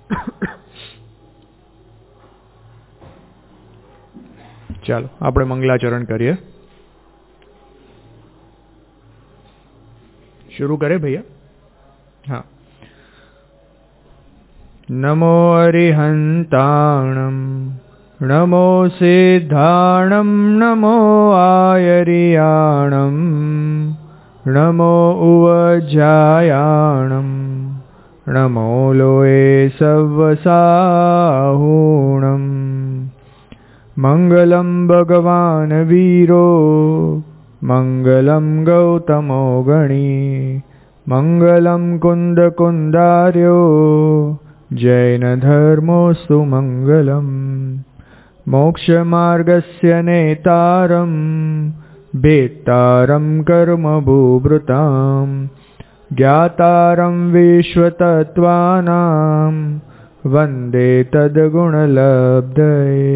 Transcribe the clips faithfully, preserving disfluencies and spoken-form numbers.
ચાલો આપણે મંગલાચરણ કરીએ. शुरू करें भैया. हाँ. नमो अरिहंताणं नमो सिद्धाणं नमो आयरियाणं नमो उवज्जायाणं नमो लोये सव्वसाहूणं मंगलम भगवान वीरो मंगलम गौतमो गणी मंगलम कुंद कुंदार्यो जैन धर्मोस्तु मंगलम मोक्ष मार्गस्य नेतारं भेत्तारं कर्म भूभृतां ज्ञातारं विश्वतत्त्वानां वंदे तद्गुणलब्धये.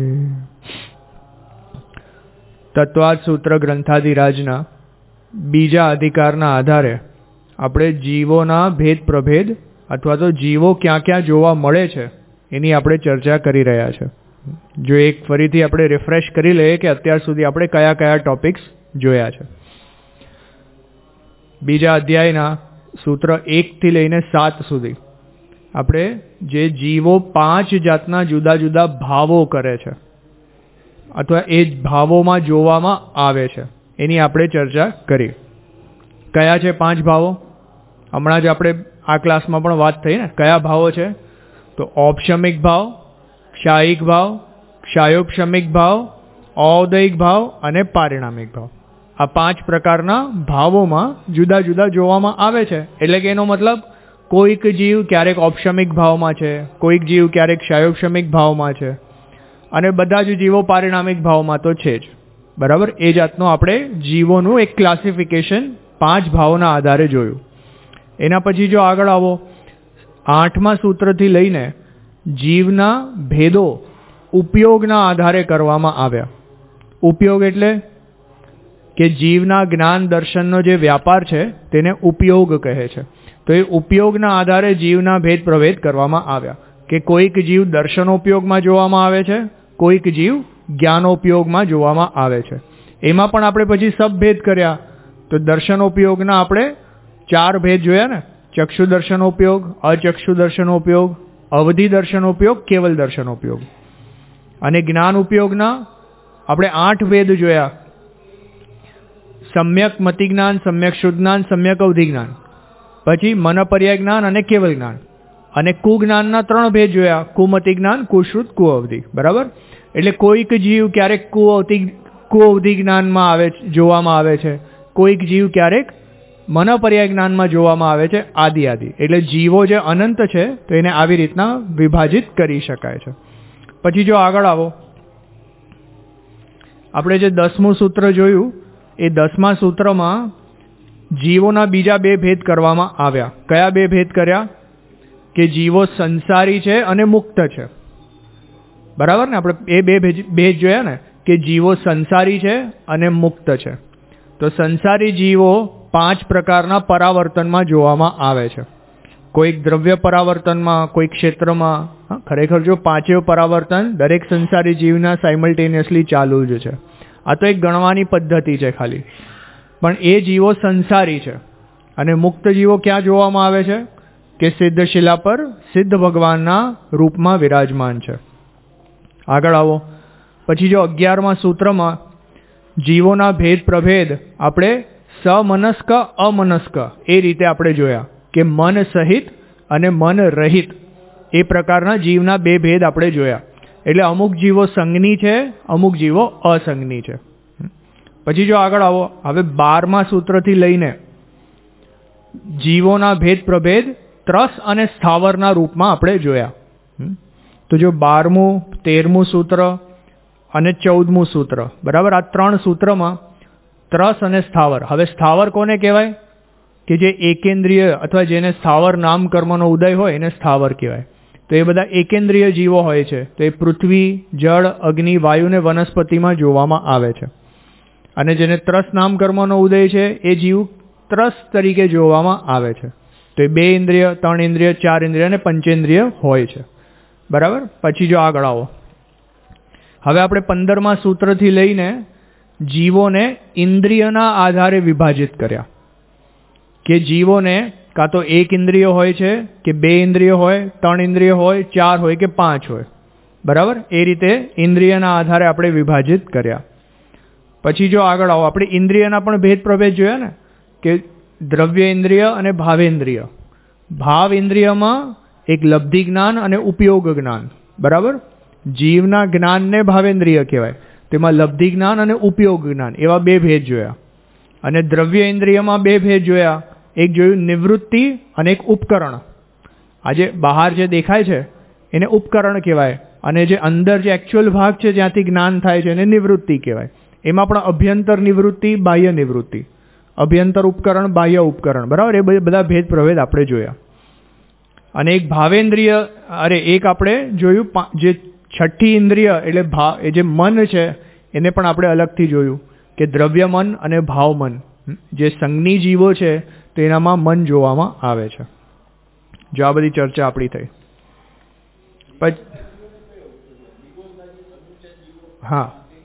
તત્વાદ સૂત્ર ગ્રંથાધિરાજના બીજા અધિકારના આધારે આપણે જીવોના ભેદ પ્રભેદ અથવા તો જીવો ક્યાં ક્યાં જોવા મળે છે એની આપણે ચર્ચા કરી રહ્યા છે. જો એક ફરીથી આપણે રિફ્રેશ કરી લઈએ કે અત્યાર સુધી આપણે કયા કયા ટોપિક્સ જોયા છે. બીજા અધ્યાયના સૂત્ર એક થી લઈને સાત સુધી આપણે જે જીવો પાંચ જાતના જુદા જુદા ભાવો કરે છે અથવા એ ભાવોમાં જોવામાં આવે છે એની આપણે ચર્ચા કરી. કયા છે પાંચ ભાવો? હમણાં જ આપણે આ ક્લાસમાં પણ વાત થઈ ને. કયા ભાવો છે? તો ઔપશમિક ભાવ, ક્ષાયિક ભાવ, ક્ષાયોપશમિક ભાવ, ઔદયિક ભાવ અને પારિણામિક ભાવ. આ પાંચ પ્રકારના ભાવોમાં જુદા જુદા જોવામાં આવે છે. એટલે કે એનો મતલબ કોઈક જીવ ક્યારેક ઔપશમિક ભાવમાં છે, કોઈક જીવ ક્યારેક ક્ષાયોપશમિક ભાવમાં છે અને બધા જ જીવો પારિણામિક ભાવમાં તો છે જ. બરાબર? એ જાતનું આપણે જીવોનું એક ક્લાસિફિકેશન પાંચ ભાવોના આધારે જોયું. એના પછી જો આગળ આવો, આઠમા સૂત્રથી લઈને જીવના ભેદો ઉપયોગના આધારે કરવામાં આવ્યા. ઉપયોગ એટલે કે જીવના જ્ઞાન દર્શનનો જે વ્યાપાર છે તેને ઉપયોગ કહે છે. તો એ ઉપયોગના આધારે જીવના ભેદ પ્રભેદ કરવામાં આવ્યા કે કોઈક જીવ દર્શનોપયોગમાં જોવામાં આવે છે, કોઈક જીવ જ્ઞાનોપયોગમાં જોવામાં આવે છે. એમાં પણ આપણે પછી સબભેદ કર્યા. તો દર્શનોપયોગના આપણે ચાર ભેદ જોયા ને. ચક્ષુ દર્શનોપયોગ, અચક્ષુ દર્શનોપયોગ, અવધિ દર્શનોપયોગ, કેવલ દર્શનોપયોગ. અને જ્ઞાન ઉપયોગના આપણે આઠ ભેદ જોયા. સમ્યક મતિ જ્ઞાન, સમ્યક શુદ્ધ જ્ઞાન, સમ્યક અવધિ જ્ઞાન, પછી મનપર્યાય જ્ઞાન અને કેવલ જ્ઞાન. અને કુજ્ઞાનના ત્રણ ભેદ જોયા. કુમતિ જ્ઞાન, કુશ્રુત, કુઅવધિ. બરાબર? એટલે કોઈક જીવ ક્યારેક કુઅવધિ કુઅવધિ જ્ઞાનમાં આવે જોવામાં આવે છે, કોઈક જીવ ક્યારેક મનપર્યાય જ્ઞાનમાં જોવામાં આવે છે, આદિ આદિ. એટલે જીવો જે અનંત છે તો એને આવી રીતના વિભાજિત કરી શકાય છે. પછી જો આગળ આવો, આપણે જે દસમું સૂત્ર જોયું એ દસમા સૂત્રમાં જીવોના બીજા બે ભેદ કરવામાં આવ્યા. કયા બે ભેદ કર્યા? કે જીવો સંસારી છે અને મુક્ત છે. બરાબર ને? આપણે એ બે ભેદ જોયા ને કે જીવો સંસારી છે અને મુક્ત છે. તો સંસારી જીવો પાંચ પ્રકારના પરાવર્તનમાં જોવામાં આવે છે. કોઈક દ્રવ્ય પરાવર્તનમાં, કોઈ ક્ષેત્રમાં. ખરેખર જો પાંચેય પરાવર્તન દરેક સંસારી જીવના સાયમલ્ટેનિયસલી ચાલુ જ છે. આ તો એક ગણવાની પદ્ધતિ છે ખાલી. પણ એ જીવો સંસારી છે. અને મુક્ત જીવો ક્યાં જોવામાં આવે છે? કે સિદ્ધ શિલા પર સિદ્ધ ભગવાનના રૂપમાં વિરાજમાન છે. આગળ આવો, પછી જો અગિયારમા સૂત્રમાં જીવોના ભેદ પ્રભેદ આપણે સમનસ્ક અમનસ્ક એ રીતે આપણે જોયા કે મન સહિત અને મન રહિત એ પ્રકારના જીવના બે ભેદ આપણે જોયા. એટલે અમુક જીવો સંગની છે, અમુક જીવો અસંગની છે. પછી જો આગળ આવો, હવે બારમા સૂત્રથી લઈને જીવોના ભેદ પ્રભેદ ત્રસ અને સ્થાવરના રૂપમાં આપણે જોયા. તો જો બારમું, તેરમું સૂત્ર અને ચૌદમું સૂત્ર, બરાબર, આ ત્રણ સૂત્રમાં ત્રસ અને સ્થાવર. હવે સ્થાવર કોને કહેવાય? કે જે એકેન્દ્રિય અથવા જેને સ્થાવર નામ કર્મનો ઉદય હોય એને સ્થાવર કહેવાય. તો એ બધા એકેન્દ્રિય જીવો હોય છે. તો એ પૃથ્વી, જળ, અગ્નિ, વાયુ ને વનસ્પતિમાં જોવામાં આવે છે. અને જેને ત્રસ નામ કર્મનો ઉદય છે એ જીવ ત્રસ તરીકે જોવામાં આવે છે. તો એ બે ઇન્દ્રિય, ત્રણ ઇન્દ્રિય, ચાર ઇન્દ્રિય અને પંચેન્દ્રિય હોય છે. બરાબર. પછી જો આગળ આવો, હવે આપણે પંદરમા સૂત્રથી લઈને જીવોને ઇન્દ્રિયના આધારે વિભાજિત કર્યા કે જીવોને કાં તો એક ઇન્દ્રિય હોય છે કે બે ઇન્દ્રિય હોય, ત્રણ ઇન્દ્રિય હોય, ચાર હોય કે પાંચ હોય. બરાબર. એ રીતે ઇન્દ્રિયના આધારે આપણે વિભાજિત કર્યા. પછી જો આગળ આવો, આપણે ઇન્દ્રિયના પણ ભેદ પ્રભેદ જોયા ને કે દ્રવ્ય ઇન્દ્રિય અને ભાવેન્દ્રિય. ભાવ ઇન્દ્રિયમાં એક લબ્ધિ જ્ઞાન અને ઉપયોગ જ્ઞાન. બરાબર. જીવના જ્ઞાનને ભાવેન્દ્રિય કહેવાય. તેમાં લબ્ધિ જ્ઞાન અને ઉપયોગ જ્ઞાન એવા બે ભેદ જોયા. અને દ્રવ્ય ઇન્દ્રિયમાં બે ભેદ જોયા. એક જોયું નિવૃત્તિ અને એક ઉપકરણ. આજે બહાર જે દેખાય છે એને ઉપકરણ કહેવાય અને જે અંદર જે એકચ્યુઅલ ભાગ છે જ્યાંથી જ્ઞાન થાય છે એને નિવૃત્તિ કહેવાય. એમાં પણ અભ્યંતર નિવૃત્તિ, બાહ્ય નિવૃત્તિ, અભ્યંતર ઉપકરણ, બાહ્ય ઉપકરણ. બરાબર. એ બધા ભેદ પ્રભેદ આપણે જોયા. અને એક ભાવેન્દ્રિય, અરે એક આપણે જોયું જે છઠ્ઠી ઇન્દ્રિય એટલે ભા એ જે મન છે એને પણ આપણે અલગથી જોયું કે દ્રવ્ય મન અને ભાવ મન. જે સંજ્ઞી જીવો છે તો એનામાં મન જોવામાં આવે છે. જો આ બધી ચર્ચા આપણી થઈ. પછી હા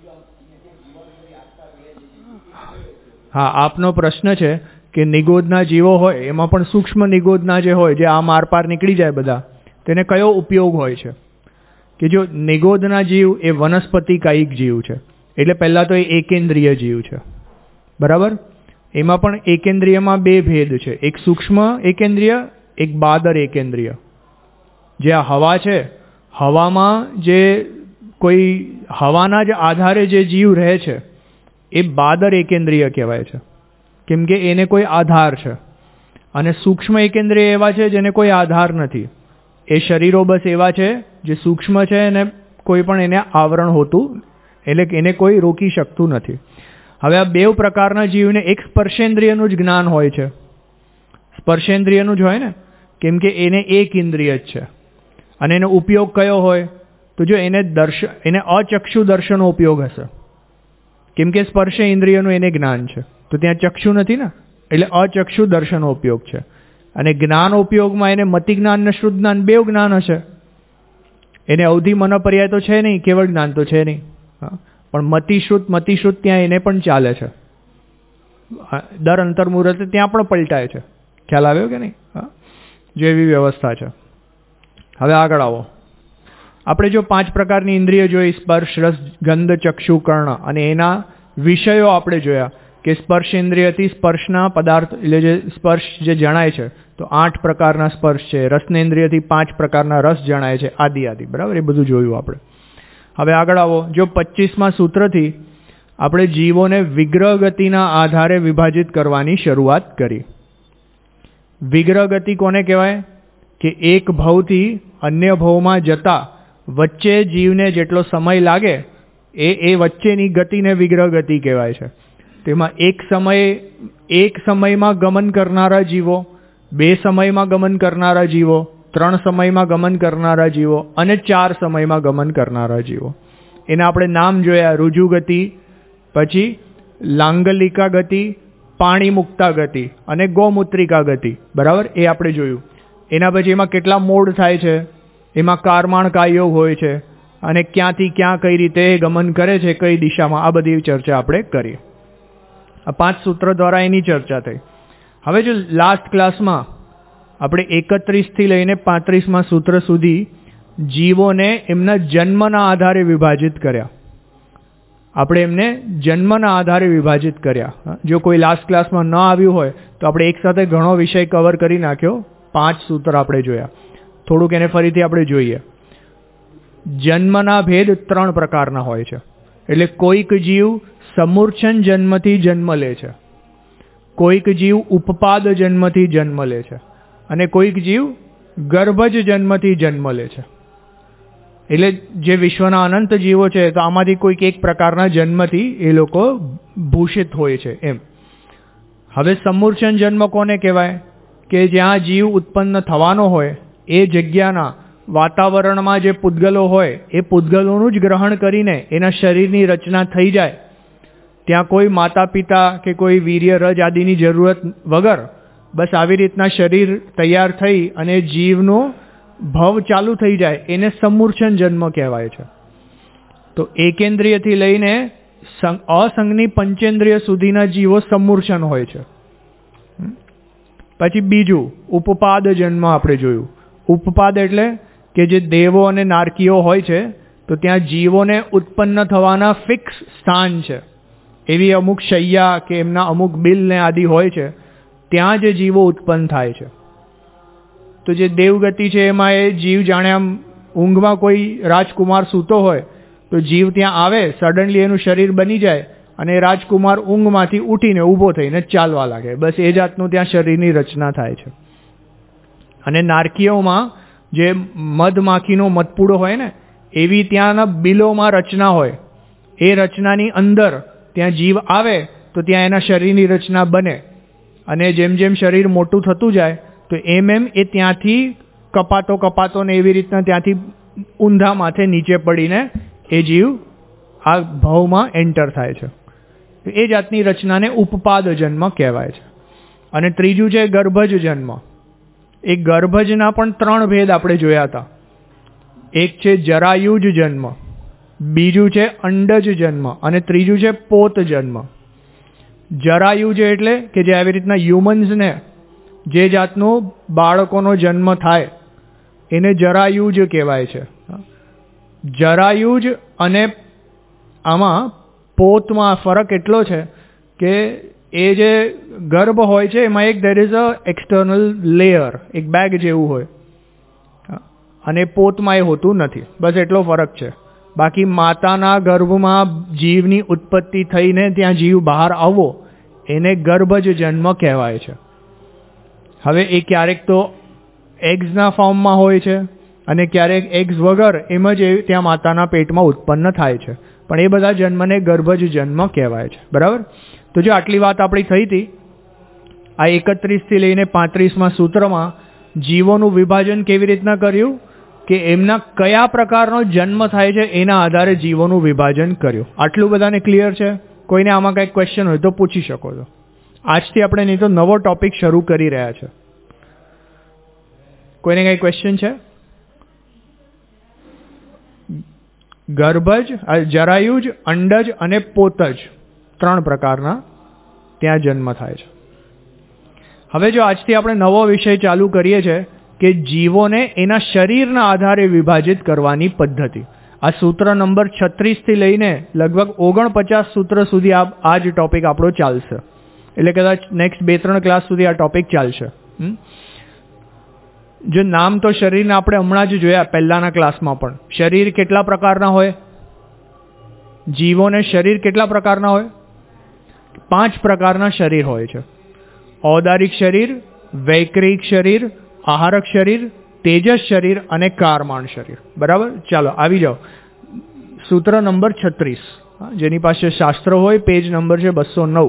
હા આપનો પ્રશ્ન છે કે નિગોદના જીવો હોય એમાં પણ સૂક્ષ્મ નિગોદના જે હોય જે આમ આર પાર નીકળી જાય બધા, તેને કયો ઉપયોગ હોય છે? કે જો નિગોદના જીવ એ વનસ્પતિ કાયિક જીવ છે, એટલે પહેલાં તો એ એકેન્દ્રિય જીવ છે. બરાબર. એમાં પણ એકેન્દ્રિયમાં બે ભેદ છે, એક સૂક્ષ્મ એકેન્દ્રિય, એક બાદર એકેન્દ્રિય. જે આ હવા છે, હવામાં જે કોઈ હવાના જ આધારે જે જીવ રહે છે એ બાદર એકેન્દ્રિય કહેવાય છે, કેમ કે એને કોઈ આધાર છે. અને સૂક્ષ્મ એકેન્દ્રિય એવા છે જેને કોઈ આધાર નથી. એ શરીરો બસ એવા છે જે સૂક્ષ્મ છે અને કોઈ પણ એને આવરણ હોતું, એટલે એને કોઈ રોકી શકતું નથી. હવે આ બે પ્રકારના જીવને એક સ્પર્શેન્દ્રિયનું જ જ્ઞાન હોય છે. સ્પર્શેન્દ્રિયનું જ હોય ને, કેમ કે એને એક ઇન્દ્રિય જ છે. અને એનો ઉપયોગ કયો હોય? તો જો એને દર્શન એને અચક્ષુ દર્શનનો ઉપયોગ હશે, કેમ કે સ્પર્શ ઇન્દ્રિયનું એને જ્ઞાન છે, તો ત્યાં ચક્ષુ નથી ને, એટલે અચક્ષુ દર્શનનો ઉપયોગ છે. અને જ્ઞાન ઉપયોગમાં એને મતિ જ્ઞાન અને શુદ્ધ જ્ઞાન બે જ્ઞાન હશે. એને અવધિ મન પર્યાય તો છે નહીં, કેવળ જ્ઞાન તો છે નહીં, પણ મતિશુદ્ધ મતિશુદ્ધ ત્યાં એને પણ ચાલે છે. દર અંતર મુહૂર્તે ત્યાં પણ પલટાય છે. ખ્યાલ આવ્યો કે નહીં? હા, જો એવી વ્યવસ્થા છે. હવે આગળ આવો. આપણે જો પાંચ પ્રકારની ઇન્દ્રિય જોઈ, સ્પર્શ, રસ, ગંધ, ચક્ષુ, કર્ણ, અને એના વિષયો આપણે જોયા કે સ્પર્શ ઇન્દ્રિયથી સ્પર્શના પદાર્થ એટલે જે સ્પર્શ જે જણાય છે તો આઠ પ્રકારના સ્પર્શ છે, રસનેન્દ્રિયથી પાંચ પ્રકારના રસ જણાય છે, આદિ આદિ. બરાબર. એ બધું જોયું આપણે. હવે આગળ આવો. જો પચીસમા સૂત્રથી આપણે જીવોને વિગ્રહ ગતિના આધારે વિભાજિત કરવાની શરૂઆત કરી. વિગ્રહ ગતિ કોને કહેવાય? કે એક ભવથી અન્ય ભવમાં જતા વચ્ચે જીવને જેટલો સમય લાગે એ એ વચ્ચેની ગતિને વિગ્રહ ગતિ કહેવાય છે. તેમાં એક સમયે એક સમયમાં ગમન કરનારા જીવો, બે સમયમાં ગમન કરનારા જીવો, ત્રણ સમયમાં ગમન કરનારા જીવો અને ચાર સમયમાં ગમન કરનારા જીવો. એના આપણે નામ જોયા: રુજુ ગતિ, પછી લાંગલિકા ગતિ, પાણી મુક્તા ગતિ અને ગૌમૂત્રિકા ગતિ. બરાબર. એ આપણે જોયું. એના પછી એમાં કેટલા મોડ થાય છે, એમાં કારમાણ કાયોગ હોય છે, અને ક્યાંથી ક્યાં કઈ રીતે ગમન કરે છે, કઈ દિશામાં, આ બધી ચર્ચા આપણે કરી. આ પાંચ સૂત્ર દ્વારા એની ચર્ચા થઈ. હવે જો લાસ્ટ ક્લાસમાં આપણે એકત્રીસથી લઈને પાંત્રીસમાં સૂત્ર સુધી જીવોને એમના જન્મના આધારે વિભાજિત કર્યા. આપણે એમને જન્મના આધારે વિભાજિત કર્યા. જો કોઈ લાસ્ટ ક્લાસમાં ન આવ્યું હોય તો આપણે એકસાથે ઘણો વિષય કવર કરી નાખ્યો. પાંચ સૂત્ર આપણે જોયા. થોડુંક એને ફરીથી આપણે જોઈએ. જન્મના ભેદ ત્રણ પ્રકારના હોય છે. એટલે કોઈક જીવ સમૂર્છન જન્મથી જન્મ લે છે, કોઈક જીવ ઉપપાદ જન્મથી જન્મ લે છે, અને કોઈક જીવ ગર્ભજ જન્મથી જન્મ લે છે. એટલે જે વિશ્વના અનંત જીવો છે તો આમાંથી કોઈક એક પ્રકારના જન્મથી એ લોકો ભૂષિત હોય છે એમ. હવે સમૂર્છન જન્મ કોને કહેવાય? કે જ્યાં જીવ ઉત્પન્ન થવાનો હોય એ જગ્યાના વાતાવરણમાં જે પૂતગલો હોય એ પૂતગલોનું જ ગ્રહણ કરીને એના શરીરની રચના થઈ જાય. ત્યાં કોઈ માતા પિતા કે કોઈ વીર્ય રજ આદિની જરૂરત વગર બસ આવી રીતના શરીર તૈયાર થઈ અને જીવનો ભવ ચાલુ થઈ જાય એને સમૂર્છન જન્મ કહેવાય છે. તો એકેન્દ્રિયથી લઈને અસંગની પંચેન્દ્રિય સુધીના જીવો સમૂર્છન હોય છે. પછી બીજું ઉપપાદ જન્મ આપણે જોયું. ઉપપાદ એટલે કે જે દેવો અને નારકીઓ હોય છે તો ત્યાં જીવોને ઉત્પન્ન થવાના ફિક્સ સ્થાન છે. એવી અમુક શૈયા કે એમના અમુક બિલ ને આદિ હોય છે, ત્યાં જે જીવો ઉત્પન્ન થાય છે. તો જે દેવગતિ છે એમાં એ જીવ જાણે આમ ઊંઘમાં કોઈ રાજકુમાર સૂતો હોય તો જીવ ત્યાં આવે, સડનલી એનું શરીર બની જાય અને રાજકુમાર ઊંઘમાંથી ઉઠીને ઊભો થઈને ચાલવા લાગે. બસ એ જાતનું ત્યાં શરીરની રચના થાય છે. અને નારકીઓમાં જે મધમાખીનો મધપૂડો હોય ને એવી ત્યાંના બિલોમાં રચના હોય. એ રચનાની અંદર ત્યાં જીવ આવે તો ત્યાં એના શરીરની રચના બને. અને જેમ જેમ શરીર મોટું થતું જાય તો એમ એમ એ ત્યાંથી કપાતો કપાતો ને એવી રીતના ત્યાંથી ઊંધા માથે નીચે પડીને એ જીવ આ ભાવમાં એન્ટર થાય છે. એ જાતની રચનાને ઉપપાદ જન્મ કહેવાય છે. અને ત્રીજું છે ગર્ભજ જન્મ. એ ગર્ભજના પણ ત્રણ ભેદ આપણે જોયા હતા. એક છે જરાયુજ જન્મ, બીજું છે અંડજ જન્મ અને ત્રીજું છે પોત જન્મ. જરાયુજ એટલે કે જે આવી રીતના હ્યુમન્સને જે જાતનો બાળકોનો જન્મ થાય એને જરાયુજ કહેવાય છે. જરાયુજ અને આમાં પોતમાં ફરક એટલો છે કે એ જે ગર્ભ હોય છે એમાં એક there is a external layer, એક બેગ જેવું હોય, અને પોતમાં એ હોતું નથી. બસ એટલો ફરક છે. બાકી માતાના ગર્ભમાં જીવની ઉત્પત્તિ થઈને ત્યાં જીવ બહાર આવવો એને ગર્ભજ જન્મ કહેવાય છે. હવે એ ક્યારેક તો એગ્સના ફોર્મમાં હોય છે અને ક્યારેક એગ્સ વગર એમ જ ત્યાં માતાના પેટમાં ઉત્પન્ન થાય છે. પણ એ બધા જન્મને ગર્ભજ જન્મ કહેવાય છે. બરાબર? તો જો આટલી વાત આપણી થઈ હતી, આ એકત્રીસથી લઈને પાંત્રીસમાં સૂત્રમાં જીવોનું વિભાજન કેવી રીતના કર્યું કે એમના કયા પ્રકારનો જન્મ થાય છે એના આધારે જીવોનું વિભાજન કર્યું. આટલું બધાને ક્લિયર છે? કોઈને આમાં કંઈક ક્વેશ્ચન હોય તો પૂછી શકો છો. આજથી આપણે નહીં તો નવો ટોપિક શરૂ કરી રહ્યા છે. કોઈને કંઈ ક્વેશ્ચન છે? ગર્ભજ, જરાયુજ, અંડજ અને પોતજ ત્રણ પ્રકારના ત્યાં જન્મ થાય છે. હવે જો આજથી આપણે નવો વિષય ચાલુ કરીએ છીએ કે જીવોને એના શરીરના આધારે વિભાજિત કરવાની પદ્ધતિ. આ સૂત્ર નંબર છત્રીસ થી લઈને લગભગ ઓગણપચાસ સૂત્ર સુધી આ જ ટોપિક આપણો ચાલશે. એટલે કદાચ નેક્સ્ટ બે ત્રણ ક્લાસ સુધી આ ટોપિક ચાલશે. જો નામ તો શરીરને આપણે હમણાં જ જોયા પહેલાના ક્લાસમાં પણ. શરીર કેટલા પ્રકારના હોય? જીવોને શરીર કેટલા પ્રકારના હોય? પાંચ પ્રકારના શરીર હોય છે. ઔદારિક શરીર, વૈક્રિક શરીર, આહારક શરીર, તેજસ શરીર અને કારમાણ શરીર. બરાબર? ચાલો આવી જાઓ. સૂત્ર નંબર છત્રીસ, જેની પાસે શાસ્ત્ર હોય, પેજ નંબર છે બસો નવ.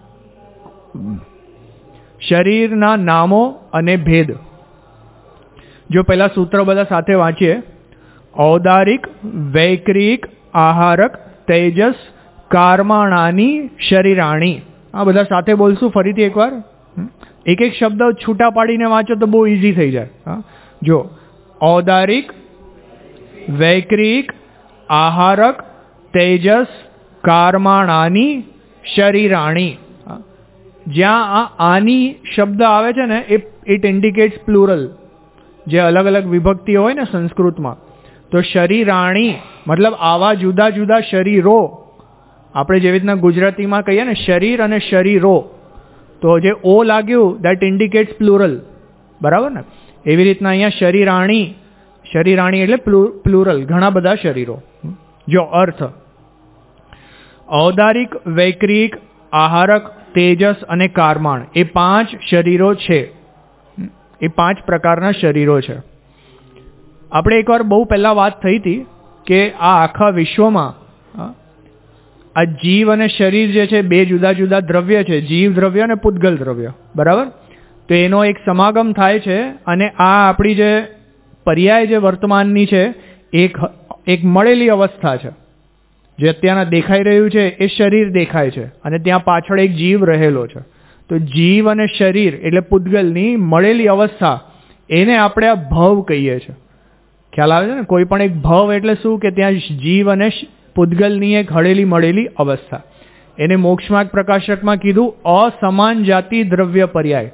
શરીરના નામો અને ભેદ. જો પહેલા સૂત્ર બધા સાથે વાંચીએ. ઔદારિક, વૈક્રિક, આહારક, તેજસ, કારમાણાની, શરીરાણી. આ બધા સાથે બોલશું ફરીથી એકવાર. એક એક શબ્દ છૂટા પાડીને વાંચો તો બહુ ઈઝી થઈ જાય. જો ઔદારિક, વૈક્રિક, આહારક, તેજસ, કારમાણાની, શરીરાણી. જ્યાં આ આની શબ્દ આવે છે ને એ ઇટ ઇન્ડિકેટ્સ પ્લુરલ. જે અલગ અલગ વિભક્તિ હોય ને સંસ્કૃતમાં, તો શરીરાણી મતલબ આવા જુદા જુદા શરીરો. આપણે જેવી રીતના ગુજરાતીમાં કહીએ ને શરીર અને શરીરો, તો જે ઓ લાગ્યું દેટ ઇન્ડિકેટ્સ પ્લુરલ. બરાબર ને? એવી રીતના અહીંયા શરીરાણી, શરીરાણી એટલે પ્લુરલ, ઘણા બધા શરીરો. જો અર્થ ઔદારિક, વૈક્રિક, આહારક, તેજસ અને કારમાણ એ પાંચ શરીરો છે. એ પાંચ પ્રકારના શરીરો છે. આપણે એકવાર બહુ પહેલા વાત થઈ હતી કે આ આખા વિશ્વમાં આ જીવ અને શરીર જે છે બે જુદા જુદા દ્રવ્ય છે, જીવ દ્રવ્ય અને પૂતગલ દ્રવ્ય. બરાબર? તો એનો એક સમાગમ થાય છે અને આ આપણી જે પર્યાય જે વર્તમાનની છે એક એક મળેલી અવસ્થા છે. જે અત્યારના દેખાઈ રહ્યું છે એ શરીર દેખાય છે અને ત્યાં પાછળ એક જીવ રહેલો છે. તો જીવ અને શરીર એટલે પૂતગલની મળેલી અવસ્થા એને આપણે આ ભવ કહીએ છીએ. ખ્યાલ આવે છે ને? કોઈ પણ એક ભવ એટલે શું કે ત્યાં જીવ અને પૂતગલની એક હળેલી મળેલી અવસ્થા. એને મોક્ષમાર્ગ પ્રકાશકમાં કીધું અસમાન જાતિ દ્રવ્ય પર્યાય.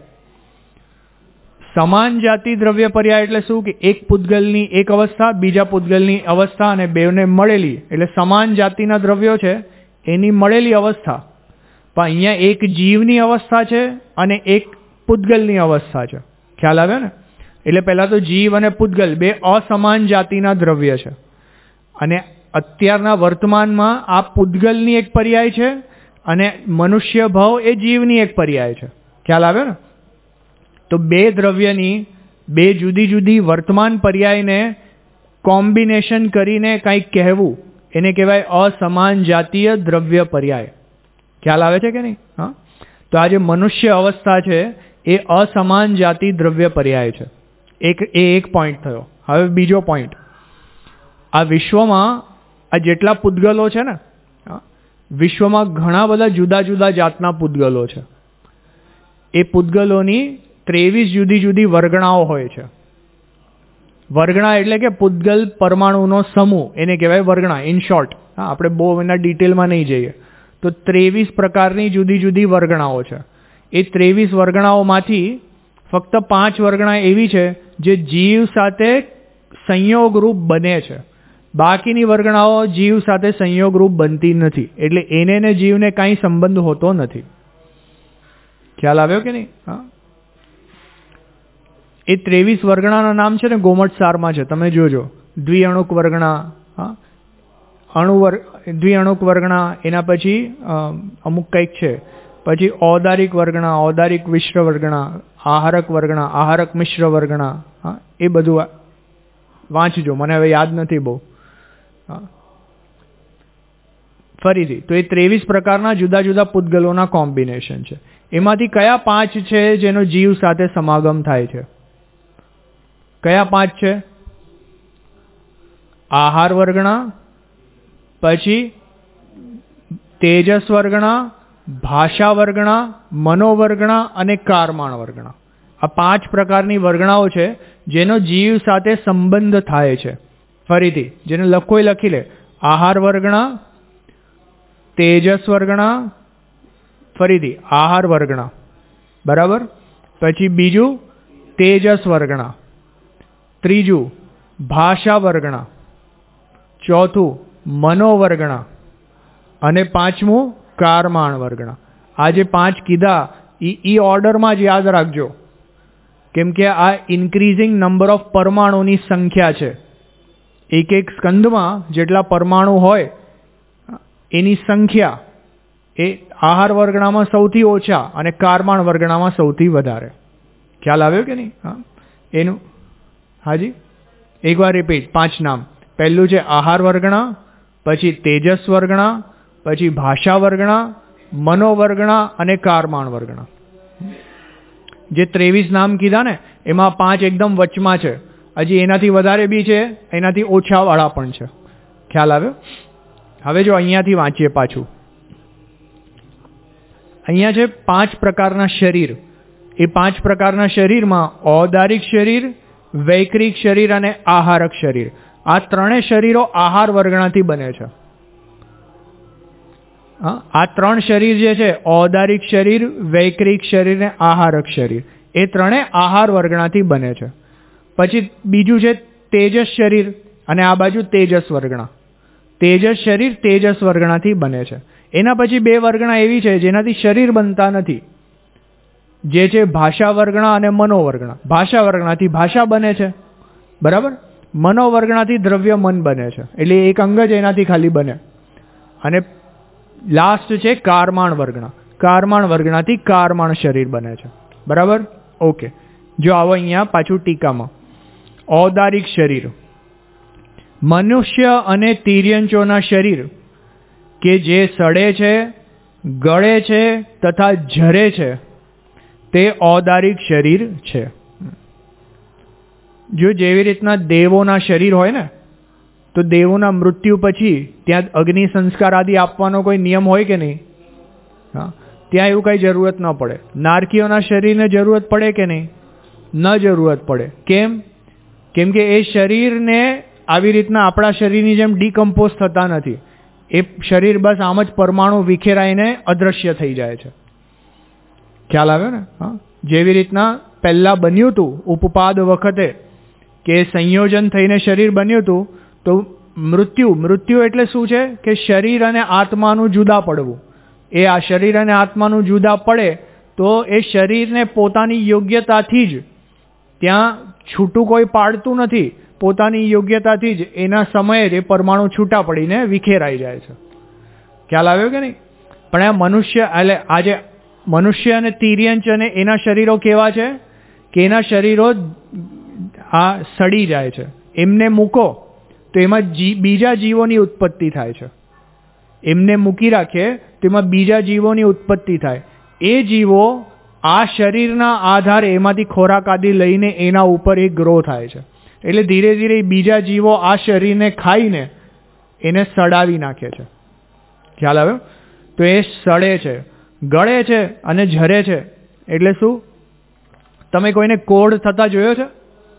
સમાન જાતિ દ્રવ્ય પર્યાય એટલે શું કે એક પૂતગલની એક અવસ્થા, બીજા પૂતગલની અવસ્થા અને બેવને મળેલી એટલે સમાન જાતિના દ્રવ્યો છે એની મળેલી અવસ્થા. પણ અહીંયા એક જીવની અવસ્થા છે અને એક પૂતગલની અવસ્થા છે. ખ્યાલ આવે ને? એટલે પહેલા તો જીવ અને પૂતગલ બે અસમાન જાતિના દ્રવ્ય છે અને અત્યારના વર્તમાનમાં આ પૂતગલની એક પર્યાય છે અને મનુષ્ય ભાવ એ જીવની એક પર્યાય છે. ખ્યાલ આવે ને? તો બે દ્રવ્યની બે જુદી જુદી વર્તમાન પર્યાયને કોમ્બિનેશન કરીને કંઈક કહેવું એને કહેવાય અસમાન જાતીય દ્રવ્ય પર્યાય. ખ્યાલ આવે છે કે નહીં? હા. તો આ જે મનુષ્ય અવસ્થા છે એ અસમાન જાતિ દ્રવ્ય પર્યાય છે. એક એ એક પોઈન્ટ થયો. હવે બીજો પોઈન્ટ, આ વિશ્વમાં આ જેટલા પૂતગલો છે ને, વિશ્વમાં ઘણા બધા જુદા જુદા જાતના પૂતગલો છે. એ પૂતગલોની ત્રેવીસ જુદી જુદી વર્ગણાઓ હોય છે. વર્ગણા એટલે કે પૂતગલ પરમાણુનો સમૂહ એને કહેવાય વર્ગણા. ઇન શોર્ટ, હા, આપણે બહુ એના ડિટેલમાં નહીં જઈએ. તો ત્રેવીસ પ્રકારની જુદી જુદી વર્ગણાઓ છે. એ ત્રેવીસ વર્ગણાઓમાંથી ફક્ત પાંચ વર્ગણા એવી છે જે જીવ સાથે સંયોગરૂપ બને છે. બાકીની વર્ગણાઓ જીવ સાથે સંયોગરૂપ બનતી નથી. એટલે એને ને જીવને કાંઈ સંબંધ હોતો નથી. ખ્યાલ આવ્યો કે નહીં? હા. એ ત્રેવીસ વર્ગણાના નામ છે ને ગોમટ સારમાં છે, તમે જોજો. દ્વિઅણુક વર્ગણા, હા, અણુ વર્ગ, દ્વિઅણુક વર્ગણા, એના પછી અમુક કંઈક છે, પછી ઔદારિક વર્ગણા, ઔદારિક મિશ્ર વર્ગણા, આહારક વર્ગણા, આહારક મિશ્ર વર્ગણા. હા, એ બધું વાંચજો, મને હવે યાદ નથી બહુ. હા, ફરીથી, તો એ ત્રેવીસ પ્રકારના જુદા જુદા પૂતગલોના કોમ્બિનેશન છે. એમાંથી કયા પાંચ છે જેનો જીવ સાથે સમાગમ થાય છે? કયા પાંચ છે? આહાર વર્ગણા, પછી તેજસ વર્ગણા, ભાષા વર્ગણા, મનોવર્ગણા અને કારમાણ વર્ગણા. આ પાંચ પ્રકારની વર્ગણાઓ છે જેનો જીવ સાથે સંબંધ થાય છે. ફરીથી, જેને લખો એ લખી લે. આહાર વર્ગણા, તેજસ વર્ગણા, ફરીથી આહાર વર્ગણા, બરાબર. પછી બીજું તેજસ વર્ગણા, ત્રીજું ભાષા વર્ગણા, ચોથું મનોવર્ગણા અને પાંચમું કારમાણ વર્ગણા. આ જે પાંચ કીધા એ ઈ ઓર્ડરમાં જ યાદ રાખજો, કેમ કે આ ઇન્ક્રીઝિંગ નંબર ઓફ પરમાણુની સંખ્યા છે. એક એક સ્કંદમાં જેટલા પરમાણુ હોય એની સંખ્યા એ આહાર વર્ગણામાં સૌથી ઓછા અને કારમાણ વર્ગણામાં સૌથી વધારે. ખ્યાલ આવ્યો કે નહીં? હા, એનું હાજી એકવાર રિપીટ. પાંચ નામ. પહેલું છે આહાર વર્ગણા, પછી તેજસ વર્ગણા, પછી ભાષા વર્ગણા, મનોવર્ગણા અને કારમાણ વર્ગણા. જે ત્રેવીસ નામ કીધા ને એમાં પાંચ એકદમ વચમાં છે. હજી એનાથી વધારે બી છે, એનાથી ઓછા વાળા પણ છે. ખ્યાલ આવ્યો? હવે જો અહીંયાથી વાંચીએ પાછું. અહીંયા છે પાંચ પ્રકારના શરીર. એ પાંચ પ્રકારના શરીરમાં ઔદારિક શરીર, વૈકરિક શરીર અને આહારક શરીર. આ ત્રણેય શરીરો આહાર વર્ગણાથી બને છે. આ ત્રણ શરીર જે છે, ઔદારિક શરીર, વૈકરિક શરીર અને આહારક શરીર, એ ત્રણેય આહાર વર્ગણાથી બને છે. પછી બીજું છે તેજસ શરીર અને આ બાજુ તેજસ વર્ગણા. તેજસ શરીર તેજસ વર્ગણાથી બને છે. એના પછી બે વર્ગણા એવી છે જેનાથી શરીર બનતા નથી, જે છે ભાષા વર્ગણા અને મનોવર્ગણા. ભાષા વર્ગણાથી ભાષા બને છે, બરાબર. મનોવર્ગણાથી દ્રવ્ય મન બને છે, એટલે એક અંગ જ એનાથી ખાલી બને. અને લાસ્ટ છે કારમાણ વર્ગણા. કારમાણ વર્ગણાથી કારમાણ શરીર બને છે, બરાબર. ઓકે, જો આવો અહીંયા પાછું ટીકામાં. ઔદારિક શરીર, મનુષ્ય અને તિર્યંચોના શરીર કે જે સડે છે, ગળે છે તથા ઝરે છે તે ઔદારિક શરીર છે. જો જેવી રીતના દેવોના શરીર હોય ને, તો દેવોના મૃત્યુ પછી ત્યાં અગ્નિ સંસ્કાર આદિ આપવાનો કોઈ નિયમ હોય કે નહીં? હા, ત્યાં એવું કઈ જરૂરત ન પડે. નારકીયોના શરીરને જરૂરત પડે કે નહીં? ન જરૂરત પડે. કેમ? કેમ કે એ શરીરને આવી રીતના આપણા શરીરની જેમ ડીકમ્પોઝ થતા નથી. એ શરીર બસ આમ જ પરમાણુ વિખેરાઈને અદ્રશ્ય થઈ જાય છે. ખ્યાલ આવ્યો ને? હા, જેવી રીતના પહેલા બન્યું હતું ઉપપાદ વખતે કે સંયોજન થઈને શરીર બન્યું હતું, તો મૃત્યુ મૃત્યુ એટલે શું છે કે શરીર અને આત્માનું જુદા પડવું. એ આ શરીર અને આત્માનું જુદા પડે તો એ શરીરને પોતાની યોગ્યતાથી જ ત્યાં છૂટું કોઈ પાડતું નથી. પોતાની યોગ્યતાથી જ એના સમયે જ એ પરમાણુ છૂટા પડીને વિખેરાઈ જાય છે. ખ્યાલ આવ્યો કે નહીં? પણ આ મનુષ્ય એટલે આજે મનુષ્ય અને તિર્યંચ અને એના શરીરો કેવા છે કે એના શરીરો આ સડી જાય છે. એમને મૂકો તો એમાં બીજા જીવોની ઉત્પત્તિ થાય છે. એમને મૂકી રાખીએ તો એમાં બીજા જીવોની ઉત્પત્તિ થાય. એ જીવો આ શરીરના આધારે એમાંથી ખોરાક આદિ લઈને એના ઉપર એ ગ્રો થાય છે. એટલે ધીરે ધીરે બીજા જીવો આ શરીરને ખાઈને એને સડાવી નાખે છે. ખ્યાલ આવ્યો? તો એ સડે છે, ગળે છે અને ઝરે છે. એટલે શું? તમે કોઈને કોડ થતા જોયો છે?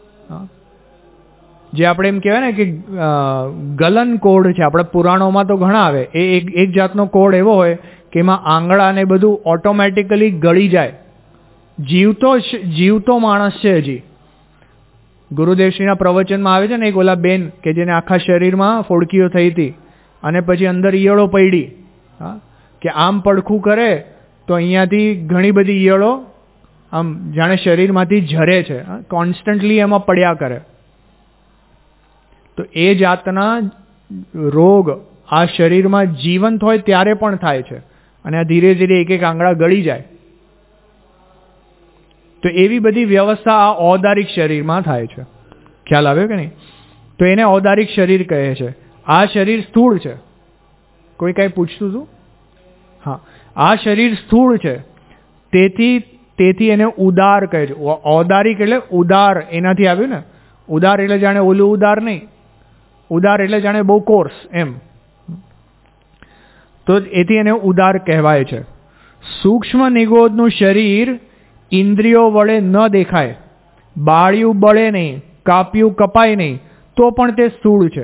જે આપણે એમ કહેવાય ને કે ગલન કોડ છે. આપણે પુરાણોમાં તો ઘણા આવે. એ એક એક જાતનો કોડ એવો હોય કે એમાં આંગળા ને બધું ઓટોમેટિકલી ગળી જાય. જીવતો જીવતો માણસ છે હજી. ગુરુદેવશ્રીના પ્રવચનમાં આવે છે ને એક ઓલા બેન કે જેને આખા શરીરમાં ફોડકીઓ થઈ હતી અને પછી અંદર ઈયળો પડી. હા, કે આમ પડખું કરે તો અહીંયાથી ઘણી બધી ઈયળો આમ જાણે શરીરમાંથી ઝરે છે. કોન્સ્ટન્ટલી એમાં પડ્યા કરે. તો એ જાતના રોગ આ શરીરમાં જીવંત હોય ત્યારે પણ થાય છે અને આ ધીરે ધીરે એક એક આંગળા ગળી જાય. તો એવી બધી વ્યવસ્થા આ ઔદારિક શરીરમાં થાય છે. ખ્યાલ આવ્યો કે નહીં? તો એને ઔદારિક શરીર કહે છે. આ શરીર સ્થૂળ છે. કોઈ કઈ પૂછતું હતું? હા, આ શરીર સ્થૂળ છે. તેથી તેથી એને ઉદાર કહે છે. ઔદારિક એટલે ઉદાર એનાથી આવ્યું ને. ઉદાર એટલે જાણે ઓલું ઉદાર નહીં. ઉદાર એટલે જાણે બહુ કોર્સ એમ. તો એથી એને ઉદાર કહેવાય છે. સૂક્ષ્મ નિગોદનું શરીર ઇન્દ્રિયો વડે ન દેખાય, બાળ્યું બળે નહીં, કાપ્યું કપાય નહીં, તો પણ તે સ્થૂળ છે.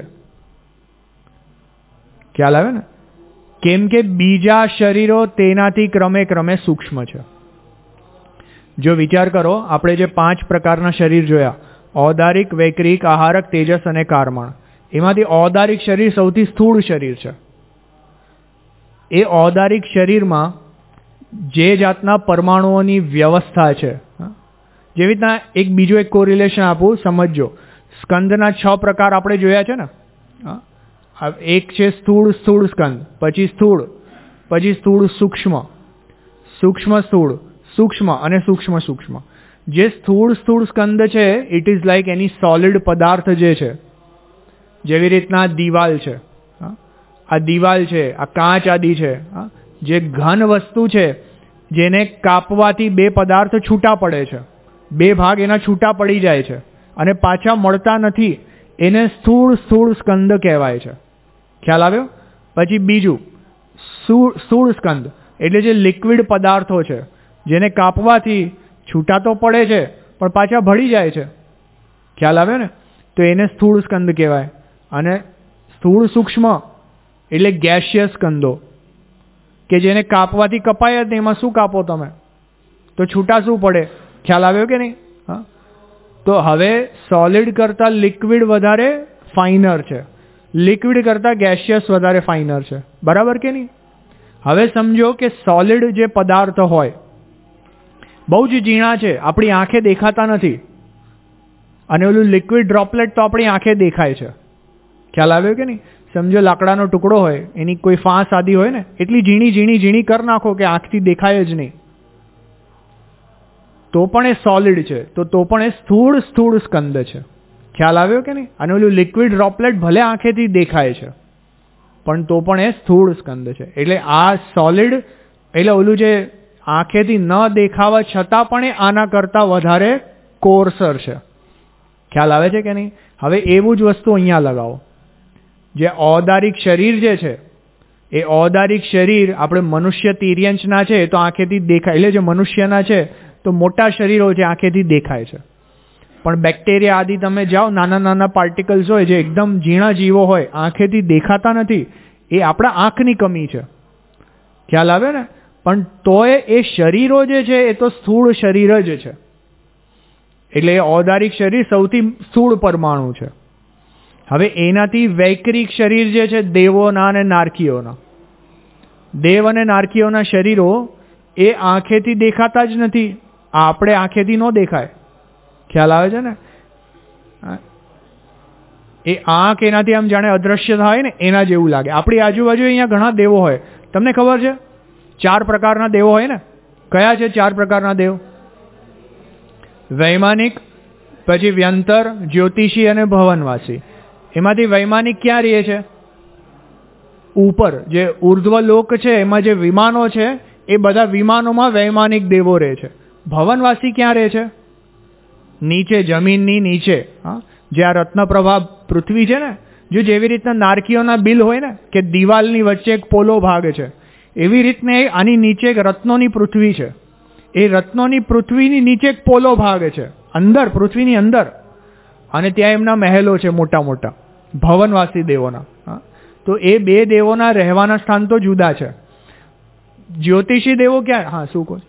ખ્યાલ આવે ને? કેમ કે બીજા શરીરો તેનાથી ક્રમે ક્રમે સૂક્ષ્મ છે. જો વિચાર કરો, આપણે જે પાંચ પ્રકારના શરીર જોયા, ઔદારિક, વૈકરિક, આહારક, તેજસ અને કારમાણ, એમાંથી ઔદારિક શરીર સૌથી સ્થૂળ શરીર છે. એ ઔદારિક શરીરમાં જે જાતના પરમાણુઓની વ્યવસ્થા છે, જેવી રીતના એક બીજું એક કોરિલેશન આપું, સમજો. સ્કંદના છ પ્રકાર આપણે જોયા છે ને. એક છે સ્થૂળ સ્થૂળ સ્કંદ, પછી સ્થૂળ, પછી સ્થૂળ સૂક્ષ્મ, સૂક્ષ્મ સ્થૂળ, સૂક્ષ્મ અને સૂક્ષ્મ સૂક્ષ્મ. જે સ્થૂળ સ્થૂળ સ્કંદ છે, it is like any solid પદાર્થ જે છે. જેવી રીતના દિવાલ છે, આ દિવાલ છે, આ કાચ આદિ છે. જે ઘન વસ્તુ છે જેને કાપવાથી બે પદાર્થ છૂટા પડે છે, બે ભાગ એના છૂટા પડી જાય છે અને પાછા મળતા નથી, એને સ્થૂળ સ્થૂળ સ્કંદ કહેવાય છે. ખ્યાલ આવ્યો? પછી બીજું સ્થૂળ સ્કંદ એટલે જે લિક્વિડ પદાર્થો છે જેને કાપવાથી છૂટા તો પડે છે પણ પાછા ભળી જાય છે. ખ્યાલ આવ્યો ને? તો એને સ્થૂળ સ્કંદ કહેવાય. અને સ્થૂળ સૂક્ષ્મ એટલે ગેસિયસ સ્કંદો કે જેને કાપવાથી કપાય જ નહીં. એમાં શું કાપો તમે? તો છૂટા શું પડે? ખ્યાલ આવ્યો કે નહીં? હા. તો હવે સોલિડ કરતાં લિક્વિડ વધારે ફાઇનર છે, લિક્વિડ કરતાં ગેસિયસ વધારે ફાઇનર છે. બરાબર કે નહીં? હવે સમજો કે સોલિડ જે પદાર્થ હોય બહુ જ ઝીણા છે, આપણી આંખે દેખાતા નથી, અને ઓલું લિક્વિડ ડ્રોપલેટ તો આપણી આંખે દેખાય છે. ખ્યાલ આવ્યો કે નહીં? સમજો લાકડાનો ટુકડો હોય, એની કોઈ ફાંસ આદિ હોય ને, એટલી ઝીણી ઝીણી ઝીણી કરી નાખો કે આંખથી દેખાય જ નહીં, તો પણ એ સોલિડ છે. તો તો પણ એ સ્થૂળ સ્થૂળ સ્કંદ છે. ખ્યાલ આવ્યો કે નહીં? અને ઓલું લિક્વિડ ડ્રોપલેટ ભલે આંખેથી દેખાય છે પણ તો પણ એ સ્થૂળ સ્કંદ છે. એટલે આ સોલિડ એટલે ઓલું જે આંખેથી ન દેખાવા છતાં પણ એ આના કરતાં વધારે કોર્સર છે. ખ્યાલ આવે છે કે નહીં? હવે એવું જ વસ્તુ અહીંયા લગાવો. જે ઔદારિક શરીર જે છે એ ઔદારિક શરીર આપણે મનુષ્ય તિર્યંશના છે તો આંખેથી દેખાય, એટલે જે મનુષ્યના છે તો મોટા શરીરો છે આંખેથી દેખાય છે. પણ બેક્ટેરિયા આદિ તમે જાઓ, નાના નાના પાર્ટિકલ્સ હોય જે એકદમ ઝીણા જીવો હોય, આંખેથી દેખાતા નથી. એ આપણા આંખની કમી છે, ખ્યાલ આવે ને? પણ તોય એ શરીરો જે છે એ તો સ્થૂળ શરીર જ છે. એટલે એ ઔદારિક શરીર સૌથી સ્થૂળ પરમાણુ છે. હવે એનાથી વૈકરિક શરીર જે છે દેવોના અને નારકીઓના, દેવ અને નારકીઓના શરીરો એ આંખેથી દેખાતા જ નથી. આપણે આંખેથી ન દેખાય, ખ્યાલ આવે છે ને? એ આંખ એનાથી આમ જાણે અદ્રશ્ય થાય ને એના જેવું લાગે. આપણી આજુબાજુ અહીંયા ઘણા દેવો હોય, તમને ખબર છે? ચાર પ્રકારના દેવો હોય ને. કયા છે ચાર પ્રકારના દેવ? વૈમાનિક, પછી વ્યંતર, જ્યોતિષી અને ભવનવાસી. એમાંથી વૈમાનિક ક્યાં રહે છે? ઉપર જે ઉર્ધ્વ લોક છે એમાં જે વિમાનો છે એ બધા વિમાનોમાં વૈમાનિક દેવો રહે છે. ભવનવાસી ક્યાં રહે છે? નીચે, જમીનની નીચે. હા, જે આ રત્નપ્રભા પૃથ્વી છે ને, જો જેવી રીતના નારકીઓના બિલ હોય ને કે દિવાલની વચ્ચે એક પોલો ભાગ છે, એવી રીતને આની નીચે એક રત્નોની પૃથ્વી છે. એ રત્નોની પૃથ્વીની નીચે એક પોલો ભાગ છે, અંદર, પૃથ્વીની અંદર. અને ત્યાં એમના મહેલો છે મોટા મોટા, ભવનવાસી દેવોના. તો એ બે દેવોના રહેવાના સ્થાન તો જુદા છે. જ્યોતિષી દેવો ક્યાં? હા, શું કહો?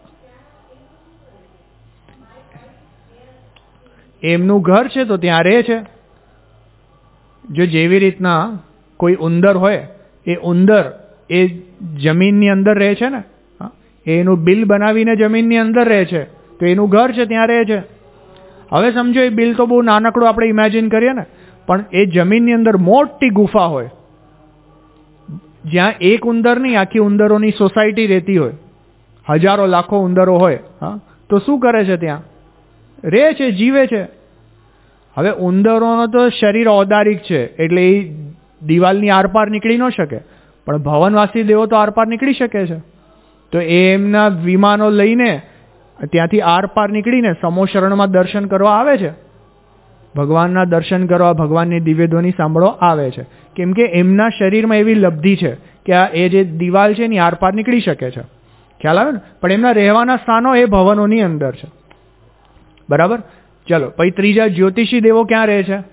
એમનું ઘર છે તો ત્યાં રહે છે. જો જેવી રીતના કોઈ ઉંદર હોય, એ ઉંદર એ જમીનની અંદર રહે છે ને, એનું બિલ બનાવીને જમીનની અંદર રહે છે, તો એનું ઘર છે ત્યાં રહે છે. હવે સમજો એ બિલ તો બહુ નાનકડું આપણે ઇમેજિન કરીએ ને, પણ એ જમીનની અંદર મોટી ગુફા હોય, જ્યાં એક ઉંદર નહીં આખી ઉંદરોની સોસાયટી રહેતી હોય, હજારો લાખો ઉંદરો હોય. હા, તો શું કરે છે ત્યાં? રહે છે, જીવે છે. હવે ઉંદરોનો તો શરીર ઔદારિક છે એટલે એ દિવાલની આરપાર નીકળી ન શકે, પણ ભવનવાસી દેવો તો આરપાર નીકળી શકે છે. તો એ એમના વિમાનો લઈને ત્યાંથી આરપાર નીકળીને સમોશરણમાં દર્શન કરવા આવે છે, ભગવાનના દર્શન કરવા, ભગવાનની દિવ્ય ધ્વનિ સાંભળવા આવે છે. કેમ કે એમના શરીરમાં એવી લબ્ધિ છે કે આ એ જે દિવાલ છે એની આરપાર નીકળી શકે છે, ખ્યાલ આવે ને? પણ એમના રહેવાના સ્થાનો એ ભવનોની અંદર છે, બરાબર? ચલો, પછી ત્રીજા જ્યોતિષી દેવો ક્યાં રહે છે?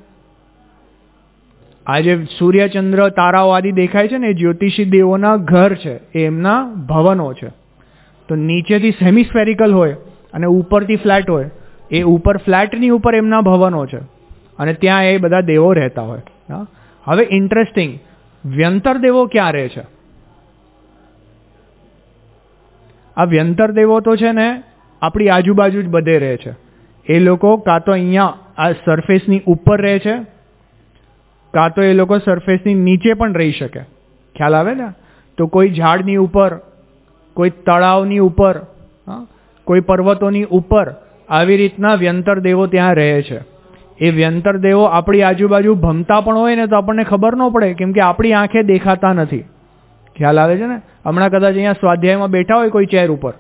આ જે સૂર્ય, ચંદ્ર, તારાઓ આદિ દેખાય છે ને, એ જ્યોતિષી દેવોના ઘર છે, એ એમના ભવનો છે. તો નીચેથી સેમિસ્ફેરિકલ હોય અને ઉપરથી ફ્લેટ હોય. એ ઉપર ફ્લેટની ઉપર એમના ભવનો છે અને ત્યાં એ બધા દેવો રહેતા હોય. હા, હવે ઇન્ટરેસ્ટિંગ, વ્યંતર દેવો ક્યાં રહે છે? આ વ્યંતર દેવો તો છે ને આપણી આજુબાજુ જ બધે રહે છે. એ લોકો કાં તો અહીંયા આ સરફેસની ઉપર રહે છે, કાં તો એ લોકો સરફેસની નીચે પણ રહી શકે, ખ્યાલ આવે ને? તો કોઈ ઝાડની ઉપર, કોઈ તળાવની ઉપર, કોઈ પર્વતોની ઉપર, આવી રીતના વ્યંતર દેવો ત્યાં રહે છે. એ વ્યંતર દેવો આપણી આજુબાજુ ભમતા પણ હોય ને તો આપણને ખબર ન પડે, કેમ કે આપણી આંખે દેખાતા નથી, ખ્યાલ આવે છે ને? હમણાં કદાચ અહીંયા સ્વાધ્યાયમાં બેઠા હોય કોઈ ચેર ઉપર,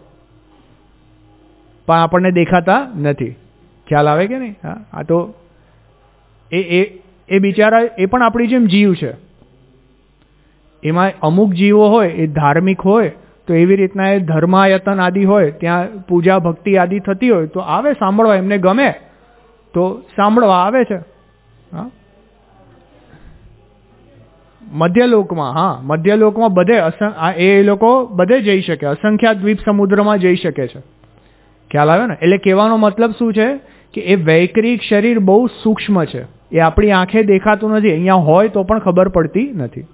પણ આપણને દેખાતા નથી, ખ્યાલ આવે કે નહીં? હા, આ તો એ એ એ બિચારા એ પણ આપણી જેમ જીવ છે. એમાં અમુક જીવો હોય એ ધાર્મિક હોય તો એવી રીતના એ ધર્માયતન આદિ હોય, ત્યાં પૂજા ભક્તિ આદિ થતી હોય તો આવે સાંભળવા, એમને ગમે તો સાંભળવા આવે છે. હા, મધ્યલોકમાં, હા મધ્યલોકમાં બધે એ લોકો બધે જઈ શકે, અસંખ્યા દ્વીપ સમુદ્રમાં જઈ શકે છે, ખ્યાલ આવે ને? એટલે કહેવાનો મતલબ શું છે કે એ વૈકરિક શરીર બહુ સૂક્ષ્મ છે, એ આપણી આંખે દેખાતું નથી, અહીંયા હોય તો પણ ખબર પડતી નથી.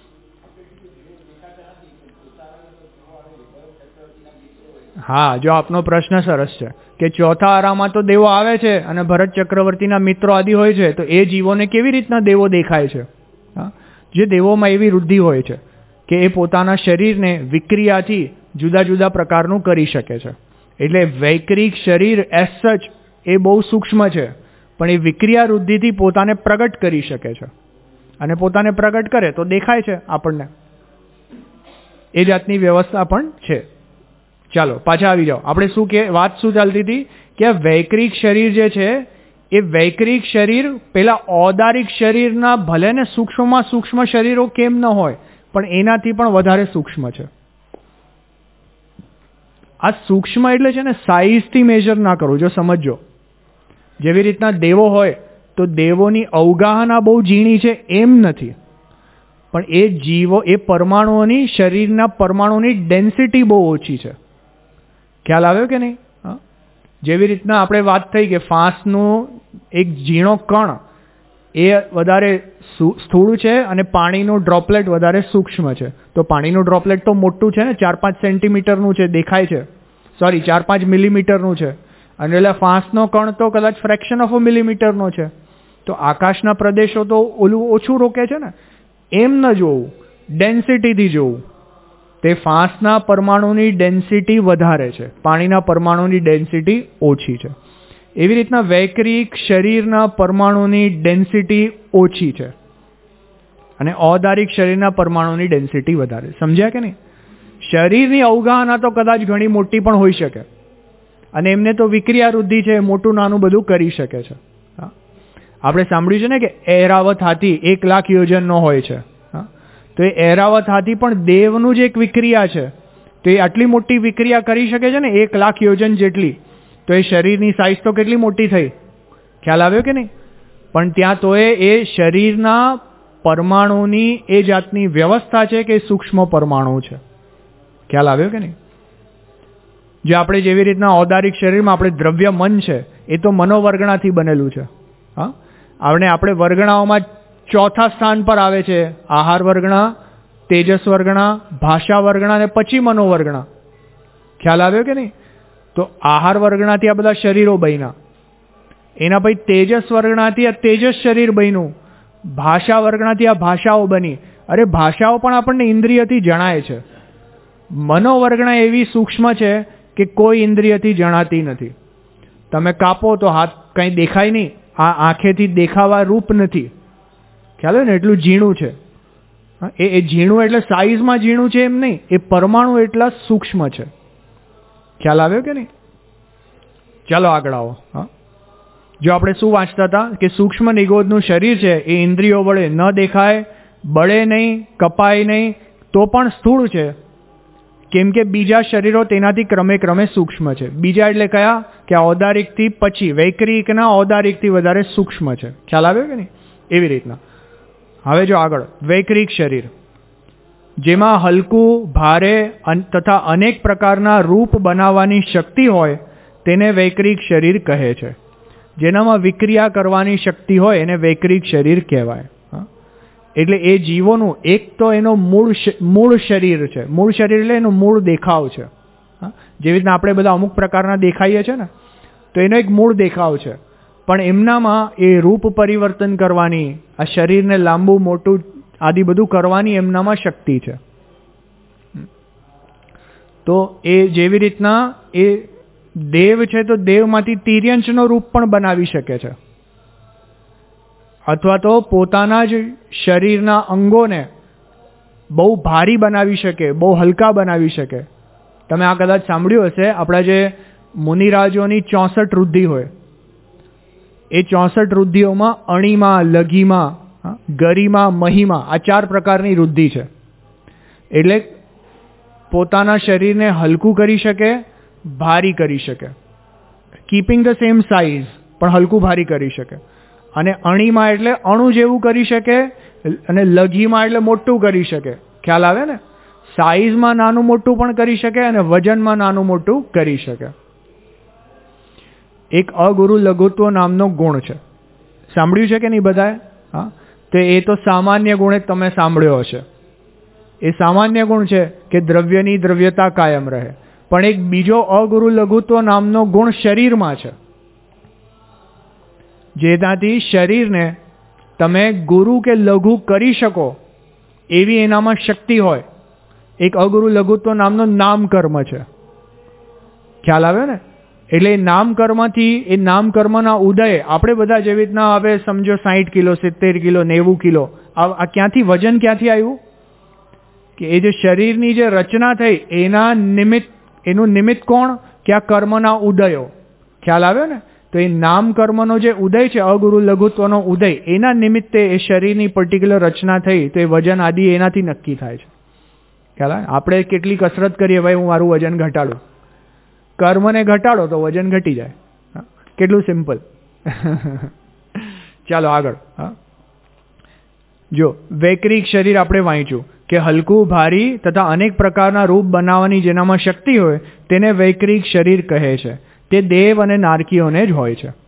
હા, જો આપનો પ્રશ્ન સરસ છે કે ચોથા આરામાં તો દેવો આવે છે અને ભરત ચક્રવર્તીના મિત્રો આદિ હોય છે, તો એ જીવોને કેવી રીતના દેવો દેખાય છે? હા, જે દેવોમાં એવી વૃદ્ધિ હોય છે કે એ પોતાના શરીરને વિક્રિયાથી જુદા જુદા પ્રકારનું કરી શકે છે. એટલે વૈકરિક શરીર એઝ સચ એ બહુ સૂક્ષ્મ છે, પણ એ વિક્રિયા વૃદ્ધિથી પોતાને પ્રગટ કરી શકે છે, અને પોતાને પ્રગટ કરે તો દેખાય છે આપણને. એ જાતની વ્યવસ્થા પણ છે. ચાલો પાછા આવી જાઓ. આપણે શું કે વાત શું ચાલતી હતી કે આ વૈકરિક શરીર જે છે એ વૈકરિક શરીર પેલા ઔદારિક શરીરના ભલે ને સૂક્ષ્મમાં સૂક્ષ્મ શરીરો કેમ ન હોય, પણ એનાથી પણ વધારે સૂક્ષ્મ છે. આ સૂક્ષ્મ એટલે છે ને સાઇઝથી મેજર ના કરો. જો સમજો, જેવી રીતના દેવો હોય તો દેવોની અવગાહના બહુ ઝીણી છે એમ નથી, પણ એ જીવો એ પરમાણુઓની શરીરના પરમાણુની ડેન્સિટી બહુ ઓછી છે. ખ્યાલ આવ્યો કે નહીં? જેવી રીતના આપણે વાત થઈ કે ફાંસનું એક ઝીણો કણ એ વધારે સ્થૂળ છે અને પાણીનું ડ્રોપલેટ વધારે સૂક્ષ્મ છે. તો પાણીનું ડ્રોપલેટ તો મોટું છે ને, ચાર પાંચ સેન્ટીમીટરનું છે, દેખાય છે, સોરી ચાર પાંચ મિલીમીટરનું છે, અને એટલે ફાંસનો કણ તો કદાચ ફ્રેક્શન ઓફ અ મિલીમીટરનો છે. તો આકાશના પ્રદેશો તો ઓલું ઓછું રોકે છે ને, એમ ન જોવું, ડેન્સિટીથી જોવું. તે ફાંસના પરમાણુની ડેન્સિટી વધારે છે, પાણીના પરમાણુની ડેન્સિટી ઓછી છે. એવી રીતના વૈક્રિક શરીરના પરમાણુની ડેન્સિટી ઓછી છે અને ઔદારિક શરીરના પરમાણુની ડેન્સિટી વધારે. સમજ્યા કે નહીં? શરીરની અવગાહના તો કદાચ ઘણી મોટી પણ હોઈ શકે, અને એમને તો વિક્રિયા વૃદ્ધિ છે, મોટું નાનું બધું કરી શકે છે. આપણે સાંભળ્યું છે ને કે ઐરાવત હાથી એક લાખ યોજનનો હોય છે. તો એ ઐરાવત હાથી પણ દેવનું જ એક વિક્રિયા છે, તો એ આટલી મોટી વિક્રિયા કરી શકે છે ને એક લાખ યોજન જેટલી. તો એ શરીરની સાઇઝ તો કેટલી મોટી થઈ? ખ્યાલ આવ્યો કે નહીં? પણ ત્યાં તો એ શરીરના પરમાણુની એ જાતની વ્યવસ્થા છે કે સૂક્ષ્મ પરમાણુ છે. ખ્યાલ આવ્યો કે નહીં? જે આપણે જેવી રીતના ઔદારિક શરીરમાં આપણે દ્રવ્ય મન છે એ તો મનોવર્ગણાથી બનેલું છે. હા, આપણે આપણે વર્ગણાઓમાં ચોથા સ્થાન પર આવે છે આહાર વર્ગણા, તેજસ વર્ગણા, ભાષા વર્ગણા અને પછી મનોવર્ગણા. ખ્યાલ આવ્યો કે નહીં? તો આહાર વર્ગણાથી આ બધા શરીરો બન્યા, એના પછી તેજસ વર્ગણાથી આ તેજસ શરીર બન્યું, ભાષા વર્ગણાથી આ ભાષાઓ બની. અરે ભાષાઓ પણ આપણને ઇન્દ્રિયથી જણાય છે. મનોવર્ગણા એવી સૂક્ષ્મ છે કે કોઈ ઇન્દ્રિયથી જણાતી નથી. તમે કાપો તો હાથ કંઈ દેખાય નહીં, આ આંખેથી દેખાવા રૂપ નથી. ખ્યાલ હોય ને? એટલું ઝીણું છે. એ એ ઝીણું એટલે સાઇઝમાં ઝીણું છે એમ નહીં, એ પરમાણુ એટલા સૂક્ષ્મ છે. ખ્યાલ આવ્યો કે નહીં? ચાલો આગળ આવો. હા, જો આપણે શું વાંચતા હતા કે સૂક્ષ્મ નિગોદનું શરીર છે એ ઇન્દ્રિયો વડે ન દેખાય, બળે નહીં, કપાય નહીં, તો પણ સ્થૂળ છે, કેમ કે બીજા શરીરો તેનાથી ક્રમે ક્રમે સૂક્ષ્મ છે. બીજા એટલે કયા? કે ઔદારિકથી પછી વૈક્રિકના ઔદારિકથી વધારે સૂક્ષ્મ છે. ખ્યાલ આવ્યો કે નહીં? એવી રીતના હવે જો આગળ વૈક્રિક શરીર, જેમાં હલકું, ભારે તથા અનેક પ્રકારના રૂપ બનાવવાની શક્તિ હોય તેને વૈક્રિક શરીર કહે છે. જેનામાં વિક્રિયા કરવાની શક્તિ હોય એને વૈક્રિક શરીર કહેવાય. એટલે એ જીવોનું એક તો એનો મૂળ મૂળ શરીર છે. મૂળ શરીર એટલે એનો મૂળ દેખાવ છે. જેવી રીતના આપણે બધા અમુક પ્રકારના દેખાઈએ છીએ ને, તો એનો એક મૂળ દેખાવ છે. પણ એમનામાં એ રૂપ પરિવર્તન કરવાની, આ શરીરને લાંબુ મોટું આદિ બધું કરવાની એમનામાં શક્તિ છે. તો એ જેવી રીતના એ દેવ છે તો દેવમાંથી તિર્યંશનો રૂપ પણ બનાવી શકે છે, અથવા તો પોતાના જ શરીરના અંગોને બહુ ભારી બનાવી શકે, બહુ હલકા બનાવી શકે. તમે આ કદાચ સાંભળ્યું હશે, આપણા જે મુનિરાજોની ચોસઠ રુદ્ધિ હોય, એ ચોસઠ રુદ્ધિઓમાં અણીમાં, લઘીમાં, ગરિમા, મહિમા આ ચાર પ્રકારની રુદ્ધિ છે. એટલે પોતાના શરીરને હલકું કરી શકે, ભારી કરી શકે, કીપિંગ ધ સેમ સાઇઝ પણ હલકું ભારી કરી શકે. અને અણીમાં એટલે અણુ જેવું કરી શકે, અને લઘીમાં એટલે મોટું કરી શકે. ખ્યાલ આવે ને? સાઇઝમાં નાનું મોટું પણ કરી શકે અને વજનમાં નાનું મોટું કરી શકે. એક અગુરુ લઘુત્વ નામનો ગુણ છે. સાંભળ્યું છે કે નહીં બધાએ? હા, તો એ તો સામાન્ય ગુણ જ તમે સાંભળ્યો હશે. એ સામાન્ય ગુણ છે કે દ્રવ્યની દ્રવ્યતા કાયમ રહે. પણ એક બીજો અગુરુ લઘુત્વ નામનો ગુણ શરીરમાં છે, જેનાથી શરીરને તમે ગુરુ કે લઘુ કરી શકો એવી એનામાં શક્તિ હોય. એક અગુરુ લઘુત્વ નામનો નામ કર્મ છે. ખ્યાલ આવે ને? એટલે એ નામ કર્મથી, એ નામ કર્મના ઉદય, આપણે બધા જેવી રીતના હવે સમજો સાહીઠ કિલો, સિત્તેર કિલો, નેવું કિલો, આ ક્યાંથી વજન ક્યાંથી આવ્યું? કે એ જે શરીરની જે રચના થઈ એના નિમિત્ત, એનું નિમિત્ત કોણ? કે આ કર્મના ઉદયો. ખ્યાલ આવ્યો ને? તો એ નામ કર્મનો જે ઉદય છે, અગુરુ લઘુત્વનો ઉદય, એના નિમિત્તે એ શરીરની પર્ટિક્યુલર રચના થઈ, તો એ વજન આદિ એનાથી નક્કી થાય છે. ખ્યાલ આવે? આપણે કેટલી કસરત કરીએ, ભાઈ હું મારું વજન ઘટાડું, કર્મને ઘટાડો તો વજન ઘટી જાય. કેટલું સિમ્પલ. ચાલો આગળ. હા, જો વૈકરિક શરીર આપણે વાંચ્યું કે હલકું, ભારી તથા અનેક પ્રકારના રૂપ બનાવવાની જેનામાં શક્તિ હોય તેને વૈકરિક શરીર કહે છે. તે દેવ અને નારકીઓને જ હોય છે.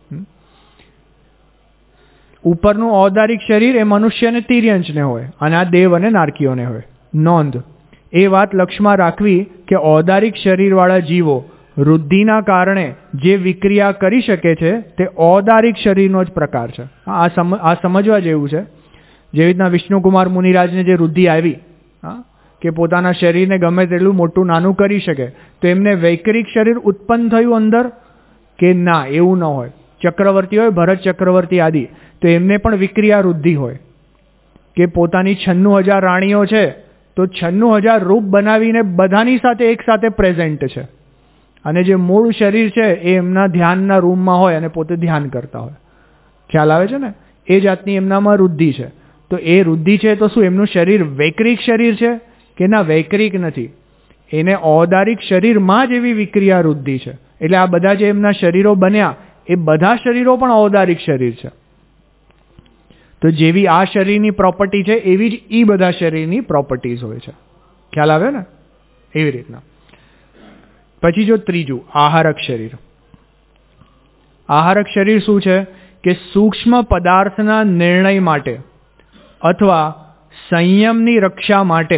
ઉપરનું ઔદારિક શરીર એ મનુષ્ય અને તિર્યંશને હોય અને આ દેવ અને નારકીઓને હોય. નોંધ, એ વાત લક્ષમાં રાખવી કે ઔદારિક શરીરવાળા જીવો વૃદ્ધિના કારણે જે વિક્રિયા કરી શકે છે તે ઔદારિક શરીરનો જ પ્રકાર છે. આ સમ આ સમજવા જેવું છે. જેવી રીતના વિષ્ણુકુમાર મુનિરાજને જે વૃદ્ધિ આવી, હા, કે પોતાના શરીરને ગમે તેટલું મોટું નાનું કરી શકે, તો એમને વૈકરિક શરીર ઉત્પન્ન થયું અંદર કે ના? એવું ન હોય. ચક્રવર્તી હોય, ભરત ચક્રવર્તી આદિ, તો એમને પણ વિક્રિયા વૃદ્ધિ હોય કે પોતાની છન્નું હજાર રાણીઓ છે તો છન્નું હજાર રૂપ બનાવીને બધાની સાથે એક સાથે પ્રેઝન્ટ છે, અને જે મૂળ શરીર છે એ એમના ધ્યાનના રૂમમાં હોય અને પોતે ધ્યાન કરતા હોય. ખ્યાલ આવે છે ને? એ જાતની એમનામાં વૃદ્ધિ છે. તો એ વૃદ્ધિ છે તો શું એમનું શરીર વૈકરિક શરીર છે કે ના? વૈકરિક નથી. એને ઔદારિક શરીરમાં જ એવી વિક્રિયા વૃદ્ધિ છે. એટલે આ બધા જે એમના શરીરો બન્યા એ બધા શરીરો પણ ઔદારિક શરીર છે. તો જેવી આ શરીરની પ્રોપર્ટી છે એવી જ એ બધા શરીરની પ્રોપર્ટીઝ હોય છે. ખ્યાલ આવે ને? એવી રીતના. પછી જો ત્રીજું, આહારક શરીર. આહારક શરીર શું છે કે સૂક્ષ્મ પદાર્થના નિર્ણય માટે અથવા સંયમની રક્ષા માટે,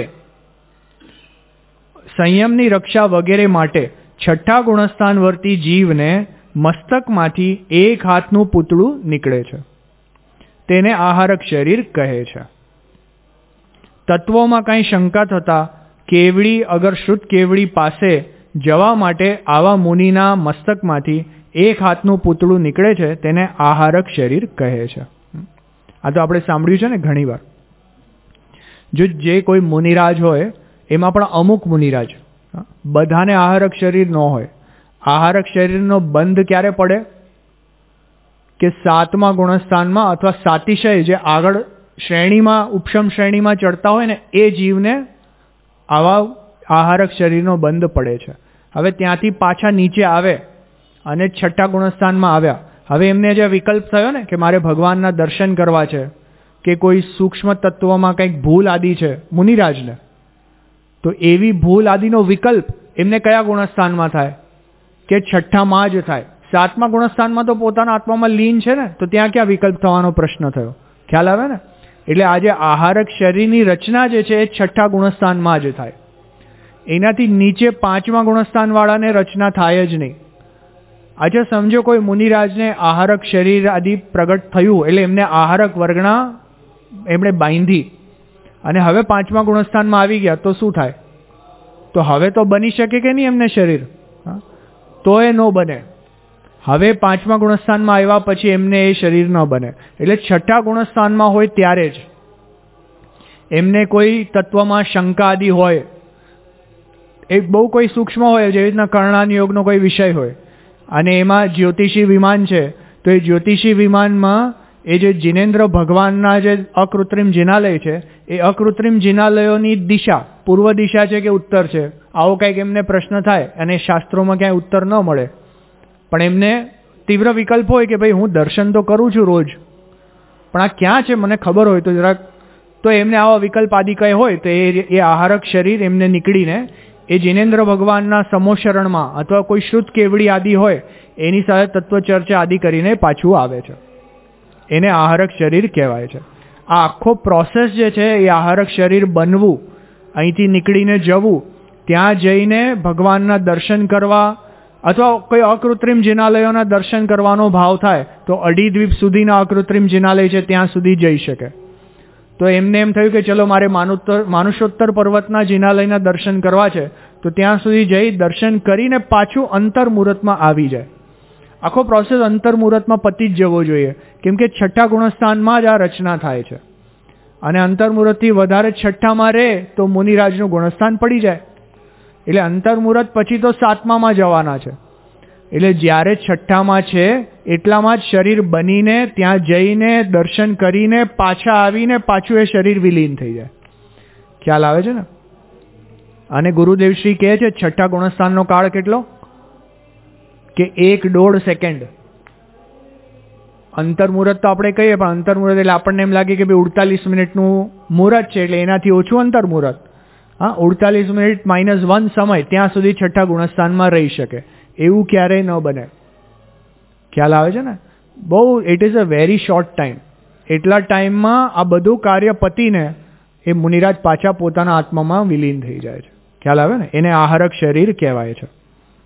સંયમની રક્ષા વગેરે માટે છઠ્ઠા ગુણસ્થાન વર્તી જીવને મસ્તકમાંથી એક હાથનું પૂતળું નીકળે છે. તેને આહારક શરીર કહે છે. તત્વોમાં કંઈ શંકા થતા કેવડી અગર શુદ્ધ કેવડી પાસે જવા માટે આવા મુનિના મસ્તકમાંથી એક હાથનું પૂતળું નીકળે છે, તેને આહારક શરીર કહે છે. આ તો આપણે સાંભળ્યું છે ને ઘણી વાર. જો જે કોઈ મુનિરાજ હોય એમાં પણ અમુક મુનિરાજ, બધાને આહારક શરીર ન હોય. આહારક શરીરનો બંધ ક્યારે પડે? કે સાતમા ગુણસ્થાનમાં અથવા સાતિશય જે આગળ શ્રેણીમાં, ઉપશમ શ્રેણીમાં ચડતા હોય ને એ જીવને આવા આહારક શરીરનો બંધ પડે છે. હવે ત્યાંથી પાછા નીચે આવે અને છઠ્ઠા ગુણસ્થાનમાં આવ્યા. હવે એમને જે વિકલ્પ થયો ને કે મારે ભગવાનના દર્શન કરવા છે કે કોઈ સૂક્ષ્મ તત્વમાં કંઈક ભૂલ આદિ છે મુનિરાજને, તો એવી ભૂલ આદિનો વિકલ્પ એમને કયા ગુણસ્થાનમાં થાય? કે છઠ્ઠામાં જ થાય. સાતમા ગુણસ્થાનમાં તો પોતાના આત્મામાં લીન છે ને, તો ત્યાં ક્યાં વિકલ્પ થવાનો પ્રશ્ન થયો? ખ્યાલ આવે ને? એટલે આજે આહારક શરીરની રચના જે છે એ છઠ્ઠા ગુણસ્થાનમાં જ થાય. એનાથી નીચે પાંચમા ગુણસ્થાનવાળાને રચના થાય જ નહીં. આજે સમજો કોઈ મુનિરાજને આહારક શરીર આદિ પ્રગટ થયું, એટલે એમને આહારક વર્ગના એમણે બાંધી અને હવે પાંચમા ગુણસ્થાનમાં આવી ગયા, તો શું થાય? તો હવે તો બની શકે કે નહીં એમને શરીર? તો એ ન બને. હવે પાંચમા ગુણસ્થાનમાં આવ્યા પછી એમને એ શરીર ન બને. એટલે છઠ્ઠા ગુણસ્થાનમાં હોય ત્યારે જ એમને કોઈ તત્વમાં શંકા આદિ હોય, એ બહુ કોઈ સૂક્ષ્મ હોય, જેવી રીતના કર્ણાન યોગનો કોઈ વિષય હોય અને એમાં જ્યોતિષી વિમાન છે, તો એ જ્યોતિષી વિમાનમાં એ જે જિનેન્દ્ર ભગવાનના જે અકૃત્રિમ જિનાલય છે એ અકૃત્રિમ જિનાલયોની દિશા પૂર્વ દિશા છે કે ઉત્તર છે, આવો કંઈક એમને પ્રશ્ન થાય અને શાસ્ત્રોમાં ક્યાંય ઉત્તર ન મળે, પણ એમને તીવ્ર વિકલ્પ હોય કે ભાઈ હું દર્શન તો કરું છું રોજ, પણ આ ક્યાં છે મને ખબર હોય તો જરાક, તો એમને આવા વિકલ્પ આદિ કંઈ હોય તો એ એ આહારક શરીર એમને નીકળીને એ જિનેન્દ્ર ભગવાનના સમોશરણમાં અથવા કોઈ શુદ્ધ કેવડી આદિ હોય એની સાથે તત્વ ચર્ચા આદિ કરીને પાછું આવે છે. એને આહારક શરીર કહેવાય છે. આ આખો પ્રોસેસ જે છે એ આહારક શરીર બનવું, અહીંથી નીકળીને જવું, ત્યાં જઈને ભગવાનના દર્શન કરવા અથવા કોઈ અકૃત્રિમ જિનાલયોના દર્શન કરવાનો ભાવ થાય તો અઢી દ્વીપ સુધીના અકૃત્રિમ જિનાલય છે ત્યાં સુધી જઈ શકે. તો એમને એમ થયું કે ચલો મારે માનુત્તર માનુષોત્તર પર્વતના જિનાલયના દર્શન કરવા છે, તો ત્યાં સુધી જઈ દર્શન કરીને પાછું અંતર મુહૂર્તમાં આવી જાય. આખો પ્રોસેસ અંતર મુહૂર્તમાં પતી જ જવો જોઈએ, કેમ કે છઠ્ઠા ગુણસ્થાનમાં જ આ રચના થાય છે અને અંતર મુહૂર્તથી વધારે છઠ્ઠામાં રહે તો મુનિરાજનું ગુણસ્થાન પડી જાય. એટલે અંતર મુહૂર્ત પછી તો સાતમામાં જવાના છે. એટલે જ્યારે છઠ્ઠામાં છે એટલામાં જ શરીર બનીને ત્યાં જઈને દર્શન કરીને પાછા આવીને પાછું એ શરીર વિલીન થઈ જાય. ખ્યાલ આવે છે ને? અને ગુરુદેવશ્રી કહે છે છઠ્ઠા ગુણસ્થાનનો કાળ કેટલો? કે એક દોઢ સેકન્ડ. અંતરમુહૂર્ત તો આપણે કહીએ, પણ અંતરમુહૂર્ત એટલે આપણને એમ લાગે કે ભાઈ ઉડતાલીસ મિનિટનું મુહૂર્ત છે એટલે એનાથી ઓછું અંતરમુહૂર્ત. હા, ઉડતાલીસ મિનિટ માઇનસ વન સમય ત્યાં સુધી છઠ્ઠા ગુણસ્થાનમાં રહી શકે. એવું ક્યારેય ન બને. ખ્યાલ આવે છે ને? બહુ it is a very short time. એટલા ટાઈમમાં આ બધું કાર્ય પતીને એ મુનિરાજ પાછા પોતાના આત્મામાં વિલીન થઈ જાય છે. ખ્યાલ આવે ને? એને આહારક શરીર કહેવાય છે.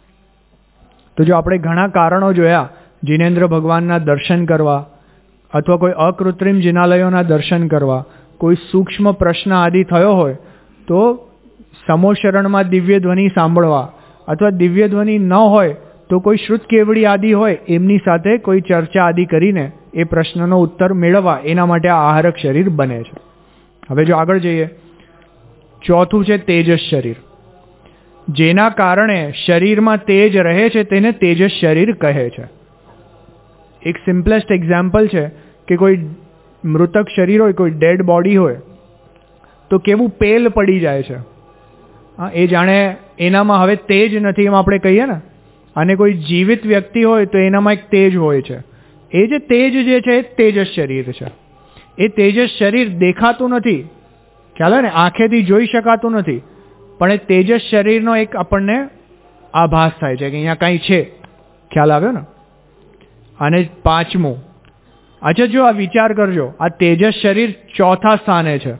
તો જો આપણે ઘણા કારણો જોયા જિનેન્દ્ર ભગવાનના દર્શન કરવા, અથવા કોઈ અકૃત્રિમ જિનાલયોના દર્શન કરવા, કોઈ સૂક્ષ્મ પ્રશ્ન આદિ થયો હોય તો સમોશરણમાં દિવ્ય ધ્વનિ સાંભળવા, અથવા દિવ્ય ધ્વનિ ન હોય તો કોઈ શ્રુત કેવડી આદિ હોય એમની સાથે કોઈ ચર્ચા આદિ કરીને એ પ્રશ્નનો ઉત્તર મેળવવા, એના માટે આ આહારક શરીર બને છે. હવે જો આગળ જઈએ, ચોથું છે તેજસ શરીર. જેના કારણે શરીરમાં તેજ રહે છે તેને તેજસ શરીર કહે છે. એક સિમ્પલેસ્ટ એક્ઝામ્પલ છે કે કોઈ મૃતક શરીર હોય, કોઈ ડેડ બોડી હોય તો કેવું પેલ પડી જાય છે. હા, એ જાણે એનામાં હવે તેજ નથી એમ આપણે કહીએ ને. અને કોઈ જીવિત વ્યક્તિ હોય તો એનામાં એક તેજ હોય છે. એ જે તેજ જે છે એ તેજસ શરીર છે. એ તેજસ શરીર દેખાતું નથી, ખ્યાલ આવે ને? આંખેથી જોઈ શકાતું નથી, પણ એ તેજસ શરીરનો એક આપણને આભાસ થાય છે કે અહીંયા કંઈ છે. ખ્યાલ આવ્યો ને? અને પાંચમું, અચ્છા જો આ વિચાર કરજો, આ તેજસ શરીર ચોથા સ્થાને છે.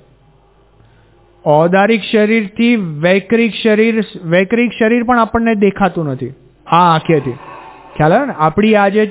ઔદારિક શરીરથી વૈકરિક શરીર, વૈકરિક શરીર પણ આપણને દેખાતું નથી આ આંખેથી. ખ્યાલ આવે ને? આપણી આ જે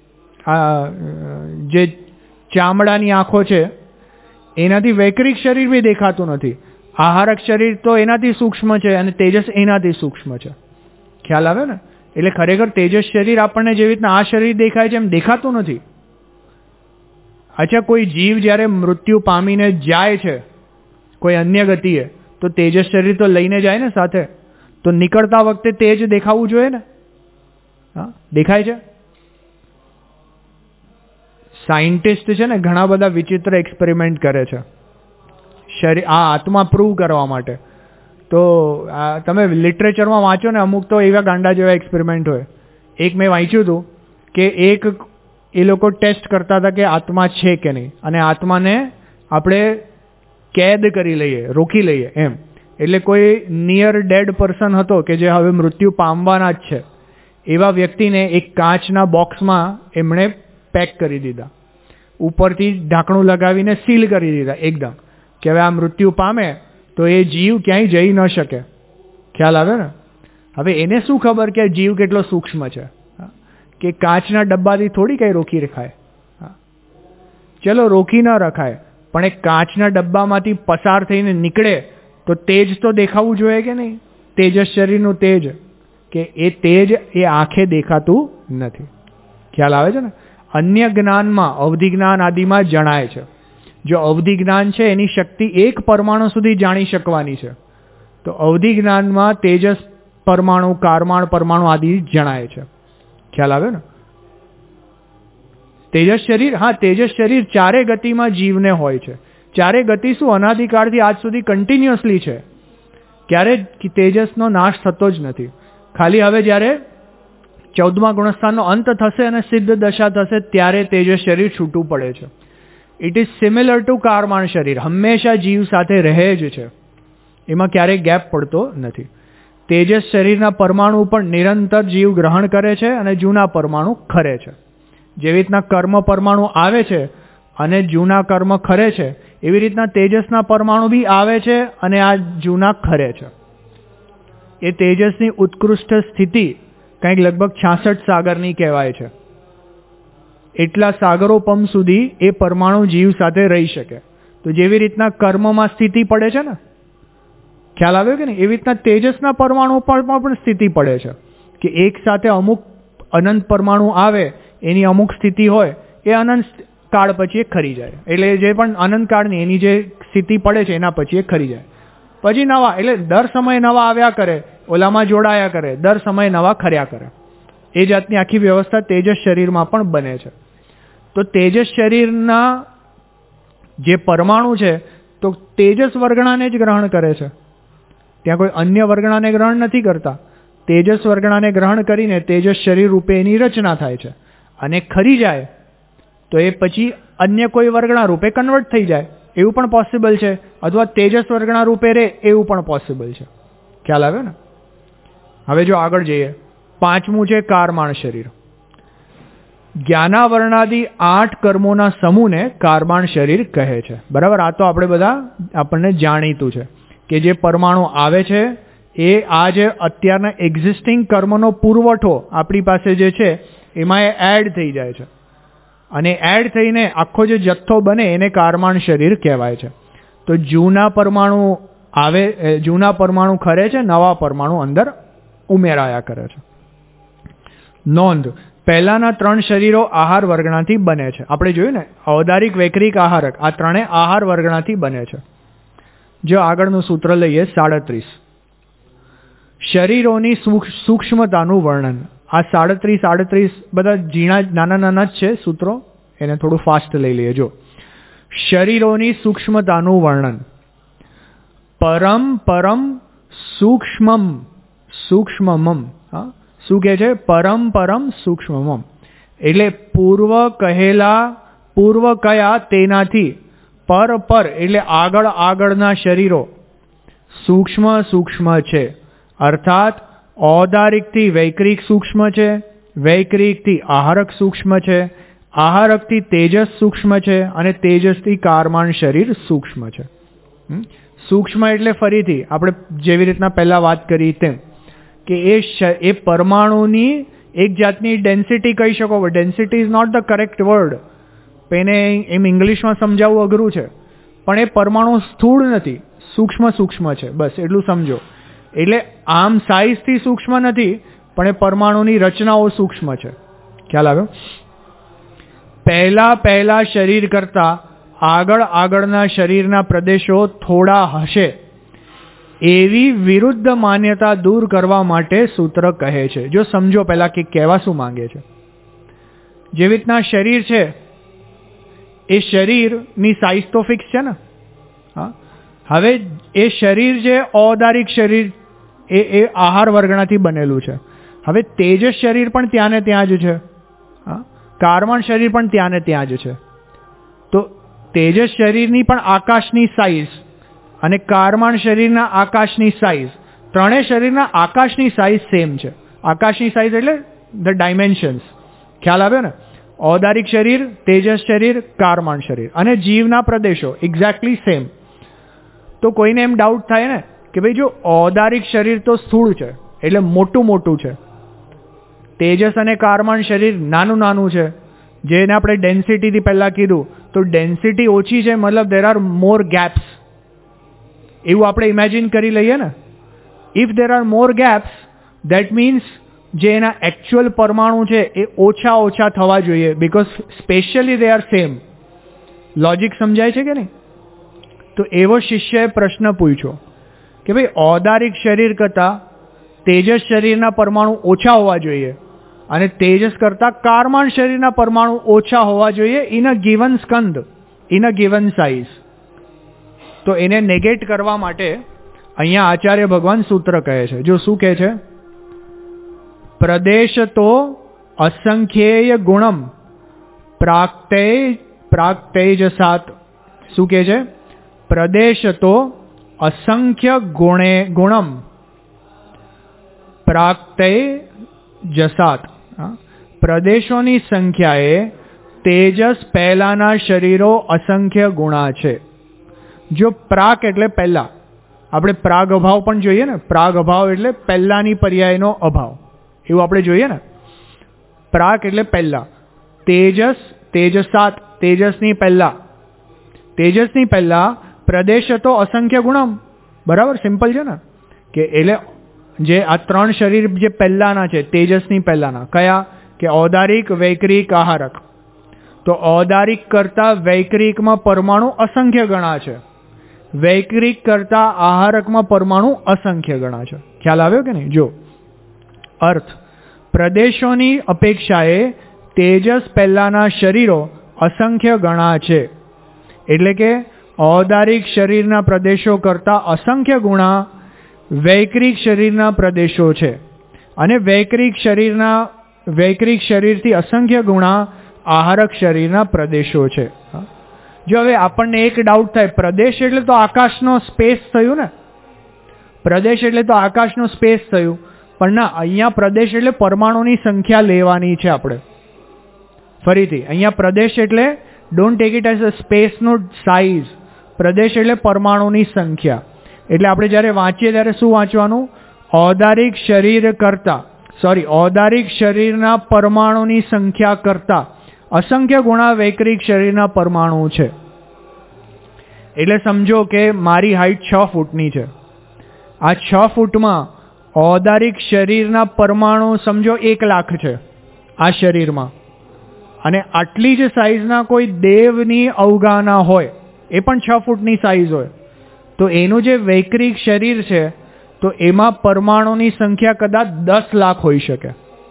જે ચામડાની આંખો છે એનાથી વૈકરિક શરીર બી દેખાતું નથી. આહારક શરીર તો એનાથી સૂક્ષ્મ છે અને તેજસ એનાથી સૂક્ષ્મ છે. ખ્યાલ આવે ને? એટલે ખરેખર તેજસ શરીર આપણને જેવી રીતના આ શરીર દેખાય છે એમ દેખાતું નથી. અચ્છા, કોઈ જીવ જ્યારે મૃત્યુ પામીને જાય છે કોઈ અન્ય ગતિએ, તો તેજસ શરીર તો લઈને જાય ને સાથે. તો નીકળતા વખતે તેજ દેખાવું જોઈએ ને? હા, દેખાય છે. સાયન્ટિસ્ટ છે ને ઘણા બધા વિચિત્ર એક્સપેરિમેન્ટ કરે છે શરીર આ આત્મા પ્રૂવ કરવા માટે. તો તમે લિટરેચરમાં વાંચો ને, અમુક તો એવા ગાંડા જેવા એક્સપેરિમેન્ટ હોય. એક મેં વાંચ્યું હતું કે એક એ લોકો ટેસ્ટ કરતા હતા કે આત્મા છે કે નહીં, અને આત્માને આપણે કેદ કરી લઈએ, રોકી લઈએ એમ. એટલે કોઈ નિયર ડેડ પર્સન હતો કે જે હવે મૃત્યુ પામવાના જ છે, એવા વ્યક્તિને એક કાચના બોક્સમાં એમણે પેક કરી દીધા, ઉપરથી ઢાંકણું લગાવીને સીલ કરી દીધા એકદમ, કે હવે આ મૃત્યુ પામે તો એ જીવ ક્યાંય જઈ ન શકે. ખ્યાલ આવે ને? હવે એને શું ખબર કે જીવ કેટલો સૂક્ષ્મ છે, કે કાચના ડબ્બાથી થોડી કંઈ રોકી રખાય. ચલો રોકી ન રખાય, પણ એ કાચના ડબ્બામાંથી પસાર થઈને નીકળે તો તેજ તો દેખાવું જોઈએ કે નહીં? તેજસ શરીરનું તેજ, કે એ તેજ એ આંખે દેખાતું નથી. ખ્યાલ આવે છે ને? અન્ય જ્ઞાનમાં, અવધિ જ્ઞાન આદિમાં જણાય છે. જો અવધિ જ્ઞાન છે એની શક્તિ એક પરમાણુ સુધી જાણી શકવાની છે, તો અવધિ જ્ઞાનમાં તેજસ પરમાણુ, કારમાણ પરમાણુ આદિ જણાય છે. ખ્યાલ આવે ને? તેજસ શરીર, હા, તેજસ શરીર ચારે ગતિમાં જીવને હોય છે. ચારે ગતિ શું અનાદિકાળથી આજ સુધી કન્ટિન્યુઅસલી છે. ક્યારે તેજસનો નાશ થતો જ નથી. ખાલી હવે જ્યારે ચૌદમા ગુણસ્થાનનો અંત થશે અને સિદ્ધ દશા થશે ત્યારે તેજસ શરીર છૂટું પડે છે. ઇટ ઇઝ સિમિલર ટુ કારમાણ શરીર, હંમેશા જીવ સાથે રહે જ છે, એમાં ક્યારેય ગેપ પડતો નથી. તેજસ શરીરના પરમાણુ પણ નિરંતર જીવ ગ્રહણ કરે છે અને જૂના પરમાણુ ખરે છે. જેવી રીતના કર્મ પરમાણુ આવે છે અને જૂના કર્મ ખરે છે, એવી રીતના તેજસના પરમાણુ બી આવે છે અને આ જૂના ખરે છે. એ તેજસની ઉત્કૃષ્ટ સ્થિતિ કંઈક લગભગ છાસઠ સાગરની કહેવાય છે. એટલા સાગરોપમ સુધી એ પરમાણુ જીવ સાથે રહી શકે. તો જેવી રીતના કર્મમાં સ્થિતિ પડે છે ને, ખ્યાલ આવ્યો કે નહીં? એવી રીતના તેજસના પરમાણુ પર પણ સ્થિતિ પડે છે, કે એક સાથે અમુક અનંત પરમાણુ આવે, એની અમુક સ્થિતિ હોય, એ અનંત કાળ પછી એ ખરી જાય. એટલે જે પણ અનંત કાળની એની જે સ્થિતિ પડે છે એના પછી એ ખરી જાય. પછી નવા, એટલે દર સમયે નવા આવ્યા કરે, ઓલામાં જોડાયા કરે, દર સમયે નવા ખર્યા કરે. એ જાતની આખી વ્યવસ્થા તેજસ શરીરમાં પણ બને છે. તો તેજસ શરીરના જે પરમાણુ છે તો તેજસ વર્ગણાને જ ગ્રહણ કરે છે, ત્યાં કોઈ અન્ય વર્ગણાને ગ્રહણ નથી કરતા. તેજસ વર્ગણાને ગ્રહણ કરીને તેજસ શરીર રૂપે એની રચના થાય છે, અને ખરી જાય તો એ પછી અન્ય કોઈ વર્ગણા રૂપે કન્વર્ટ થઈ જાય એવું પણ પોસિબલ છે, અથવા તેજસ વર્ગણા રૂપે રહે એવું પણ પોસિબલ છે. ખ્યાલ આવ્યો ને? હવે જો આગળ જઈએ, પાંચમું છે કારમાણ શરીર. જ્ઞાનાવરણાદિ આઠ કર્મોના સમૂહને કારમાણ શરીર કહે છે. બરાબર, આ તો આપણે બધા આપણને જાણીતું છે કે જે પરમાણુ આવે છે એ આ જે અત્યારના એક્ઝિસ્ટિંગ કર્મનો પુરવઠો આપણી પાસે જે છે એમાં એ એડ થઈ જાય છે, અને એડ થઈને આખો જે જથ્થો બને એને કારમાણ શરીર કહેવાય છે. તો જૂના પરમાણુ આવે, જૂના પરમાણુ ખરે છે, નવા પરમાણુ અંદર ઉમેરાયા કરે છે. નોંધ, પહેલાના ત્રણ શરીરો આહાર વર્ગણાથી બને છે. આપણે જોયું ને, ઔદારિક, વૈકરિક, આહારક, આ ત્રણે આહાર વર્ગણાથી બને છે. જો આગળનું સૂત્ર લઈએ, સાડત્રીસ, શરીરોની સૂક્ષ્મતાનું વર્ણન. આ સાડત્રીસ આડત્રીસ બધા ઝીણા નાના નાના જ છે સૂત્રો, એને થોડું ફાસ્ટ લઈ લઈએ. જો શરીરોની સૂક્ષ્મતાનું વર્ણન. પરમ પરમ સૂક્ષ્મમ સૂક્ષ્મમમ. હા, શું કહે છે? પરમ પરમ સૂક્ષ્મમમ એટલે પૂર્વ કહેલા, પૂર્વ કયા તેનાથી પર પર એટલે આગળ આગળના શરીરો સૂક્ષ્મ સૂક્ષ્મ છે. અર્થાત ઔદારિકથી વૈકરિક સૂક્ષ્મ છે, વૈકરિકથી આહારક સૂક્ષ્મ છે, આહારકથી તેજસ સૂક્ષ્મ છે, અને તેજસથી કારમાણ શરીર સૂક્ષ્મ છે. સૂક્ષ્મ એટલે ફરીથી આપણે જેવી રીતના પહેલા વાત કરી તેમ કે એ એ પરમાણુની એક જાતની ડેન્સિટી કહી શકો. Density is not the correct word, એને એમ ઇંગ્લિશમાં સમજાવવું અઘરું છે, પણ એ પરમાણુ સ્થૂળ નથી, સૂક્ષ્મ સૂક્ષ્મ છે, બસ એટલું સમજો. એટલે આમ સાઇઝથી સૂક્ષ્મ નથી, પણ એ પરમાણુની રચનાઓ સૂક્ષ્મ છે. ખ્યાલ આવ્યો? પહેલા પહેલા શરીર કરતા આગળ આગળના શરીરના પ્રદેશો થોડા હશે એવી વિરુદ્ધ માન્યતા દૂર કરવા માટે સૂત્ર કહે છે. જો સમજો પહેલા કે કહેવા શું માંગે છે. જેવી રીતના શરીર છે એ શરીરની સાઇઝ તો ફિક્સ છે ને. હા, હવે એ શરીર જે ઔદારિક શરીર એ એ આહાર વર્ગણાથી બનેલું છે. હવે તેજસ શરીર પણ ત્યાં ને ત્યાં જ છે, હા, કારમાણ શરીર પણ ત્યાં ને ત્યાં જ છે. તો તેજસ શરીરની પણ આકાશની સાઇઝ અને કારમાણ શરીરના આકાશની સાઇઝ, ત્રણેય શરીરના આકાશની સાઇઝ સેમ છે. આકાશની સાઇઝ એટલે ધ ડાયમેન્શન્સ. ખ્યાલ આવ્યો ને? ઔદારિક શરીર, તેજસ શરીર, કારમાણ શરીર, અને જીવના પ્રદેશો એક્ઝેક્ટલી સેમ. તો કોઈને એમ ડાઉટ થાય ને કે ભાઈ જો ઔદારિક શરીર તો સ્થૂળ છે એટલે મોટું મોટું છે, તેજસ અને કારમાણ શરીર નાનું નાનું છે, જેને આપણે ડેન્સિટીથી પહેલા કીધું, તો ડેન્સિટી ઓછી છે, મતલબ દેર આર મોર ગેપ્સ, એવું આપણે ઇમેજિન કરી લઈએ ને. If there are more gaps, that means જે એના એકચ્યુઅલ પરમાણુ છે એ ઓછા ઓછા થવા જોઈએ, because spatially they are same. Logic સમજાય છે કે નહીં? તો એવો શિષ્યએ પ્રશ્ન પૂછ્યો કે ભાઈ ઔદારિક શરીર કરતાં તેજસ શરીરના પરમાણુ ઓછા હોવા જોઈએ અને તેજસ કરતાં કારમાણ શરીરના પરમાણુ ઓછા હોવા જોઈએ ઇન અ ગિવન સ્કંદ, ઇન અ ગિવન સાઇઝ. તો એને નેગેટ કરવા માટે અહીંયા આચાર્ય ભગવાન સૂત્ર કહે છે. જો શું કહે છે? પ્રદેશ તો અસંખ્યેય ગુણમ પ્રાક્તે પ્રાક્તેજસાત. શું કહે છે? પ્રદેશ તો અસંખ્ય ગુણે ગુણમ પ્રાક્તેજસાત. પ્રદેશોની સંખ્યાએ તેજસ પહેલાના શરીરો અસંખ્ય ગુણા છે. જો પ્રાક એટલે પહેલા, આપણે પ્રાગ અભાવ પણ જોઈએ ને. પ્રાગ અભાવ એટલે પહેલાની પર્યાયનો અભાવ, એવું આપણે જોઈએ ને. પ્રાક એટલે પહેલા. તેજસ, તેજસાત, તેજસની પહેલા, તેજસની પહેલા પ્રદેશ તો અસંખ્ય ગુણમ. બરાબર, સિમ્પલ છે ને. કે એટલે જે આ ત્રણ શરીર જે પહેલાના છે, તેજસની પહેલાના કયા? કે ઔદારિક, વૈકરિક, આહારક. તો ઔદારિક કરતા વૈકરિકમાં પરમાણુ અસંખ્ય ગણા છે, વૈકરિક કરતા આહારકમાં પરમાણુ અસંખ્ય ગણા છે. ખ્યાલ આવ્યો કે નહીં? જો અર્થ, પ્રદેશોની અપેક્ષાએ તેજસ પહેલાના શરીરો અસંખ્ય ગણા છે. એટલે કે ઔદારિક શરીરના પ્રદેશો કરતા અસંખ્ય ગુણા વૈકરિક શરીરના પ્રદેશો છે, અને વૈકરિક શરીરના વૈકરિક શરીરથી અસંખ્ય ગુણા આહારક શરીરના પ્રદેશો છે. જો હવે આપણને એક ડાઉટ થાય, પ્રદેશ એટલે તો આકાશનો સ્પેસ થયું ને, પ્રદેશ એટલે તો આકાશનો સ્પેસ થયું, પણ ના, અહીંયા પ્રદેશ એટલે પરમાણુની સંખ્યા લેવાની છે આપણે. ફરીથી અહીંયા પ્રદેશ એટલે don't take it as a સ્પેસનો સાઇઝ, પ્રદેશ એટલે પરમાણુની સંખ્યા. એટલે આપણે જ્યારે વાંચીએ ત્યારે શું વાંચવાનું? ઔદારિક શરીર કરતા સોરી ઔદારિક શરીરના પરમાણુની સંખ્યા કરતા અસંખ્ય ગુણા વૈકરિક શરીરના પરમાણુ છે. એટલે સમજો કે મારી હાઈટ છ ફૂટની છે. આ છ ફૂટમાં ઔદારિક શરીરના પરમાણુ સમજો એક લાખ છે આ શરીરમાં, અને આટલી જ સાઈઝના કોઈ દેવની અવગાહના હોય, એ પણ છ ફૂટની સાઈઝ હોય, તો એનું જે વૈકરિક શરીર છે તો એમાં પરમાણુની સંખ્યા કદાચ દસ લાખ હોઈ શકે.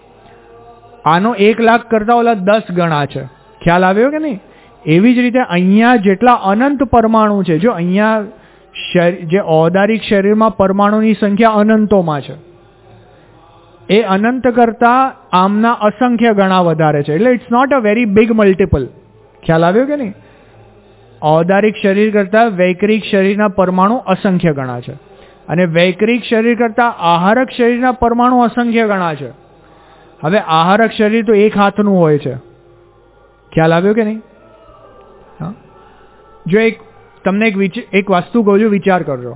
આનો એક લાખ કરતા ઓલા દસ ગણા છે. ખ્યાલ આવ્યો કે નહીં? એવી જ રીતે અહીંયા જેટલા અનંત પરમાણુ છે, જો અહીંયા જે ઔદારિક શરીરમાં પરમાણુની સંખ્યા અનંતોમાં છે, એ અનંત કરતા આમના અસંખ્ય ગણા વધારે છે. એટલે it's not a very big multiple. ખ્યાલ આવ્યો કે નહીં? ઔદારિક શરીર કરતા વૈકરિક શરીરના પરમાણુ અસંખ્ય ગણા છે, અને વૈકરિક શરીર કરતા આહારક શરીરના પરમાણુ અસંખ્ય ગણા છે. હવે આહારક શરીર તો એક હાથનું હોય છે. ખ્યાલ આવ્યો કે નહીં? હા, જો એક તમને એક એક વસ્તુ કહું છું, વિચાર કરજો.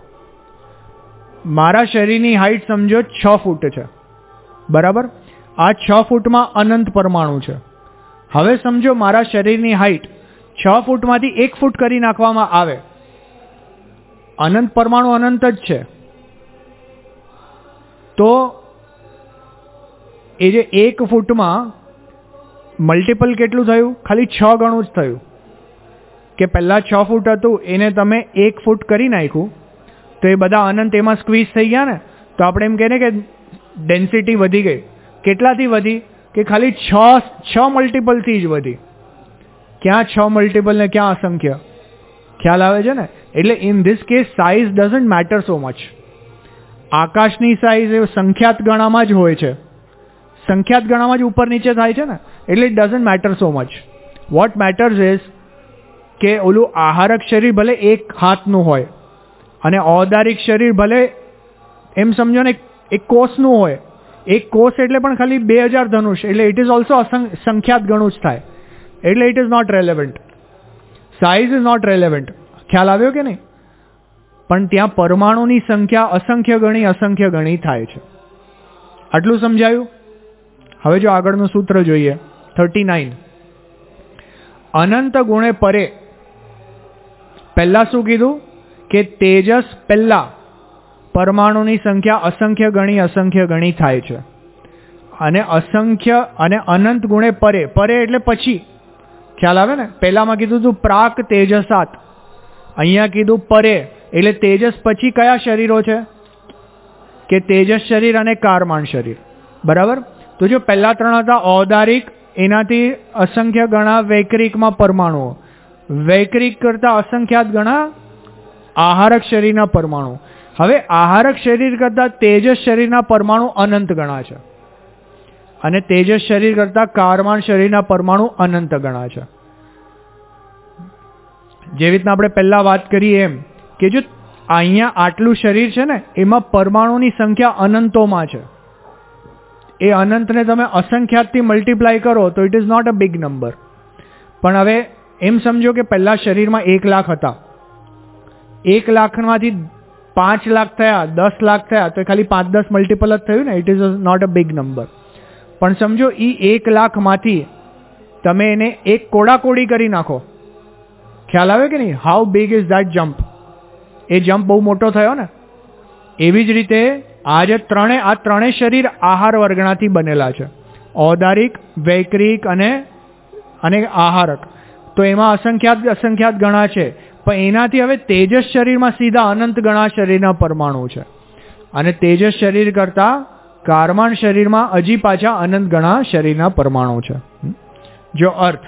મારા શરીરની હાઈટ સમજો છ ફૂટ છે, બરાબર? આ છ ફૂટમાં અનંત પરમાણુ છે. હવે સમજો મારા શરીરની હાઈટ છ ફૂટમાંથી એક ફૂટ કરી નાખવામાં આવે, અનંત પરમાણુ અનંત જ છે, તો એ જે એક ફૂટમાં મલ્ટિપલ કેટલું થયું? ખાલી છ ગણું જ થયું. કે પહેલાં છ ફૂટ હતું એને તમે એક ફૂટ કરી નાખ્યું, તો એ બધા અનંત એમાં સ્ક્વીઝ થઈ ગયા ને. તો આપણે એમ કહીએ કે ડેન્સિટી વધી ગઈ. કેટલાથી વધી? કે ખાલી છ છ મલ્ટિપલથી જ વધી. ક્યાં છ મલ્ટિપલ ને ક્યાં અસંખ્ય? ખ્યાલ આવે છે ને? એટલે in this case size doesn't matter so much. આકાશની સાઇઝ એ સંખ્યાત ગણામાં જ હોય છે, સંખ્યાત ગણામાં જ ઉપર નીચે થાય છે ને, એટલે it doesn't matter so much. What matters is કે ઓલું આહારક શરીર ભલે એક હાથનું હોય, અને ઔદારિક શરીર ભલે એમ સમજો ને એક કોષનું હોય. એક કોષ એટલે પણ ખાલી બે હજાર ધનુષ, એટલે ઇટ ઇઝ ઓલ્સો સંખ્યાત ગણું જ થાય. એટલે it is not relevant. Size is not relevant. ખ્યાલ આવ્યો કે નહીં? પણ ત્યાં પરમાણુની સંખ્યા અસંખ્ય ગણી અસંખ્ય ગણી થાય છે. આટલું સમજાયું? હવે જો આગળનું સૂત્ર જોઈએ, થર્ટી નાઇન. અનંત ગુણે પરે. પહેલા શું કીધું? કે તેજસ પહેલા પરમાણુની સંખ્યા અસંખ્ય ગણી અસંખ્ય ગણી થાય છે, અને અસંખ્ય અને અનંત ગુણે પરે. પરે એટલે પછી. ખ્યાલ આવે ને? પહેલામાં કીધું તું પ્રાક તેજસાત, અહીંયા કીધું પરે, એટલે તેજસ પછી કયા શરીરો છે? કે તેજસ શરીર અને કારમાન શરીર. બરાબર? તો જો પહેલા ત્રણ હતા ઔદારિક, એનાથી અસંખ્ય ગણા વૈકરિકમાં પરમાણુઓ, વૈકરિક કરતા અસંખ્યાત ગણા આહારક શરીરના પરમાણુ. હવે આહારક શરીર કરતા તેજસ શરીરના પરમાણુ અનંત ગણા છે, અને તેજસ શરીર કરતા કારમાન શરીરના પરમાણુ અનંત ગણા છે. જેવી રીતના આપણે પહેલા વાત કરી એમ કે જો અહીંયા આટલું શરીર છે ને, એમાં પરમાણુની સંખ્યા અનંતોમાં છે. એ અનંતને તમે અસંખ્યાતથી મલ્ટીપ્લાય કરો તો it is not a big number. પણ હવે એમ સમજો કે પહેલા શરીરમાં એક લાખ હતા, એક લાખમાંથી પાંચ લાખ થયા, દસ લાખ થયા, તો ખાલી પાંચ દસ મલ્ટિપલ જ થયું ને. It is not a big number. પણ સમજો એ એક લાખમાંથી તમે એને એક કોડાકોડી કરી નાખો. ખ્યાલ આવે કે નહીં? How big is that jump? એ જમ્પ બહુ મોટો થયો ને. એવી જ રીતે આ જે ત્રણે આ ત્રણેય શરીર આહાર વર્ગણાથી બનેલા છે, ઔદારિક, વૈકરિક અને અને આહારક. તો એમાં અસંખ્યાત અસંખ્યાત ગણા છે, પણ એનાથી હવે તેજસ શરીરમાં સીધા અનંત ગણા શરીરના પરમાણુ છે, અને તેજસ શરીર કરતા કારમાણ શરીરમાં હજી પાછા અનંત ગણા શરીરના પરમાણુ છે. જો અર્થ,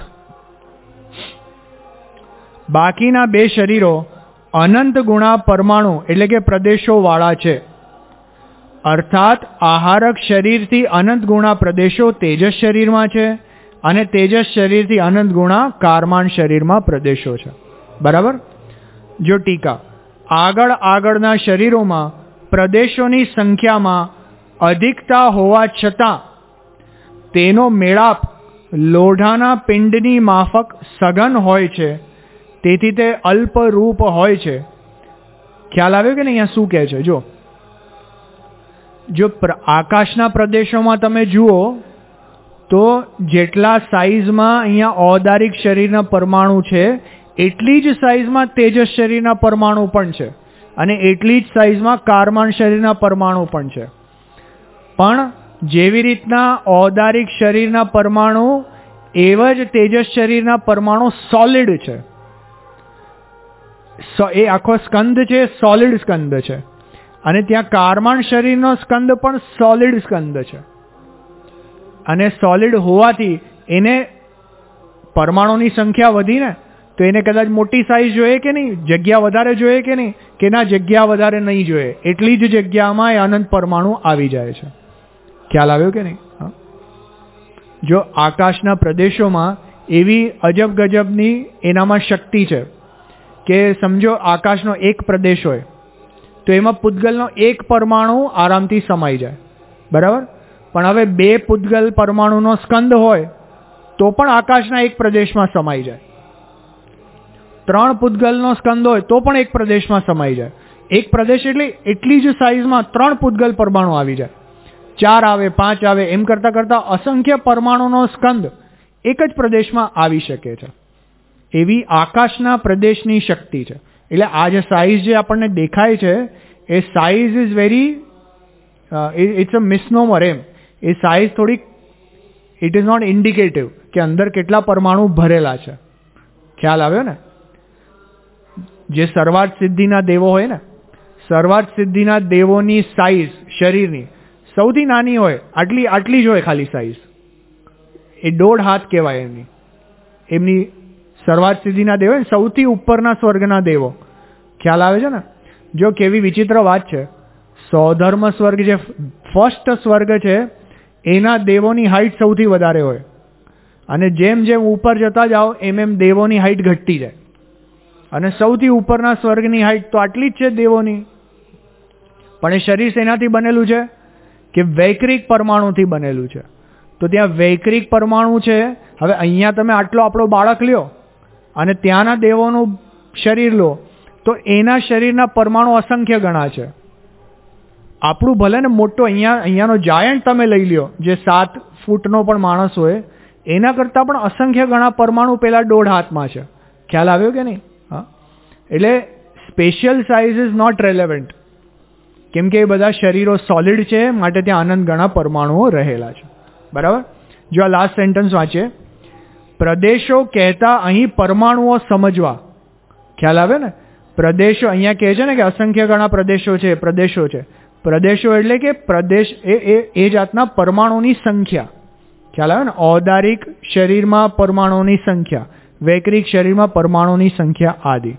બાકીના બે શરીરો અનંત ગુણા પરમાણુ એટલે કે પ્રદેશો વાળા છે. અર્થાત આહારક શરીરથી અનંત ગુણા પ્રદેશો તેજસ શરીરમાં છે અને તેજસ શરીરથી અનંત ગુણા કારમાણ શરીરમાં પ્રદેશો છે. બરાબર. જો ટીકા, આગળ આગળના શરીરોમાં પ્રદેશોની સંખ્યામાં અધિકતા હોવા છતાં તેનો મેળાપ લોઢાના પિંડની માફક સઘન હોય છે, તેથી તે અલ્પરૂપ હોય છે. ખ્યાલ આવ્યો કે નહીં? અહીંયા શું કહે છે? જો જો આકાશના પ્રદેશોમાં તમે જુઓ તો જેટલા સાઇઝમાં અહીંયા ઔદારિક શરીરના પરમાણુ છે એટલી જ સાઇઝમાં તેજસ શરીરના પરમાણુ પણ છે અને એટલી જ સાઇઝમાં કારમાણ શરીરના પરમાણુ પણ છે. પણ જેવી રીતના ઔદારિક શરીરના પરમાણુ એવા જ તેજસ શરીરના પરમાણુ સોલિડ છે. એ આખો સ્કંદ છે સોલિડ સ્કંદ છે અને ત્યાં કારમાણ શરીરનો સ્કંદ પણ સોલિડ સ્કંદ છે. અને સોલિડ હોવાથી એને પરમાણુની સંખ્યા વધી ને તો એને કદાચ મોટી સાઇઝ જોઈએ કે નહીં, જગ્યા વધારે જોઈએ કે નહીં, કે ના જગ્યા વધારે નહીં જોઈએ, એટલી જ જગ્યામાં એ અનંત પરમાણુ આવી જાય છે. ખ્યાલ આવ્યો કે નહીં? જો આકાશના પ્રદેશોમાં એવી અજબ ગજબની એનામાં શક્તિ છે કે સમજો આકાશનો એક પ્રદેશ હોય તો એમાં પૂતગલનો એક પરમાણુ આરામથી સમાઈ જાય. બરાબર. પણ હવે બે પૂતગલ પરમાણુનો સ્કંદ હોય તો પણ આકાશના એક પ્રદેશમાં સમાઈ જાય. ત્રણ પૂતગલનો સ્કંદ હોય તો પણ એક પ્રદેશમાં સમાઈ જાય. એક પ્રદેશ એટલે એટલી જ સાઇઝમાં ત્રણ પૂતગલ પરમાણુ આવી જાય. ચાર આવે, પાંચ આવે, એમ કરતા કરતા અસંખ્ય પરમાણુનો સ્કંદ એક જ પ્રદેશમાં આવી શકે છે. એવી આકાશના પ્રદેશની શક્તિ છે. એટલે આ જે સાઇઝ જે આપણને દેખાય છે એ size is very it's a misnomer. એમ એ સાઇઝ થોડીક ઇટ ઇઝ નોટ ઇન્ડિકેટિવ કે અંદર કેટલા પરમાણુ ભરેલા છે. ખ્યાલ આવ્યો ને? જે સર્વાર્થ સિદ્ધિના દેવો હોય ને, સર્વાર્થ સિદ્ધિના દેવોની સાઇઝ શરીરની સૌથી નાની હોય, આટલી આટલી જ હોય ખાલી સાઇઝ. એ દોઢ હાથ કહેવાય એમની એમની સર્વાર્થ સિદ્ધિના દેવો સૌથી ઉપરના સ્વર્ગના દેવો. ખ્યાલ આવે છે ને? જો કેવી વિચિત્ર વાત છે, સૌધર્મ સ્વર્ગ જે ફર્સ્ટ સ્વર્ગ છે એના દેવોની હાઈટ સૌથી વધારે હોય અને જેમ જેમ ઉપર જતા જાઓ એમ એમ દેવોની હાઈટ ઘટતી જાય અને સૌથી ઉપરના સ્વર્ગની હાઈટ તો આટલી જ છે દેવોની. પણ એ શરીર શેનાથી બનેલું છે? કે વૈક્રિક પરમાણુથી બનેલું છે. તો ત્યાં વૈક્રિક પરમાણુ છે. હવે અહીંયા તમે આટલો આપણો બાળક લ્યો અને ત્યાંના દેવોનું શરીર લો તો એના શરીરના પરમાણુ અસંખ્ય ગણા છે. આપણું ભલે ને મોટો અહીંયા અહીંયાનો જાયન્ટ તમે લઈ લ્યો જે સાત ફૂટનો પણ માણસ હોય એના કરતાં પણ અસંખ્ય ગણા પરમાણુ પેલા દોઢ હાથમાં છે. ખ્યાલ આવ્યો કે નહીં? હા. એટલે spatial size is not relevant કેમ કે એ બધા શરીરો સોલિડ છે માટે ત્યાં અનંત ગણા પરમાણુઓ રહેલા છે. બરાબર. જો આ લાસ્ટ સેન્ટેન્સ વાંચીએ, પ્રદેશો કહેતા અહીં પરમાણુઓ સમજવા. ખ્યાલ આવે ને? પ્રદેશો અહીંયા કહે છે ને કે અસંખ્ય ગણા પ્રદેશો છે, પ્રદેશો છે. પ્રદેશો એટલે કે પ્રદેશ એ એ જાતના પરમાણુની સંખ્યા. ખ્યાલ આવે ને? ઔદારિક શરીરમાં પરમાણુની સંખ્યા, વૈક્રિક શરીરમાં પરમાણુની સંખ્યા આદિ.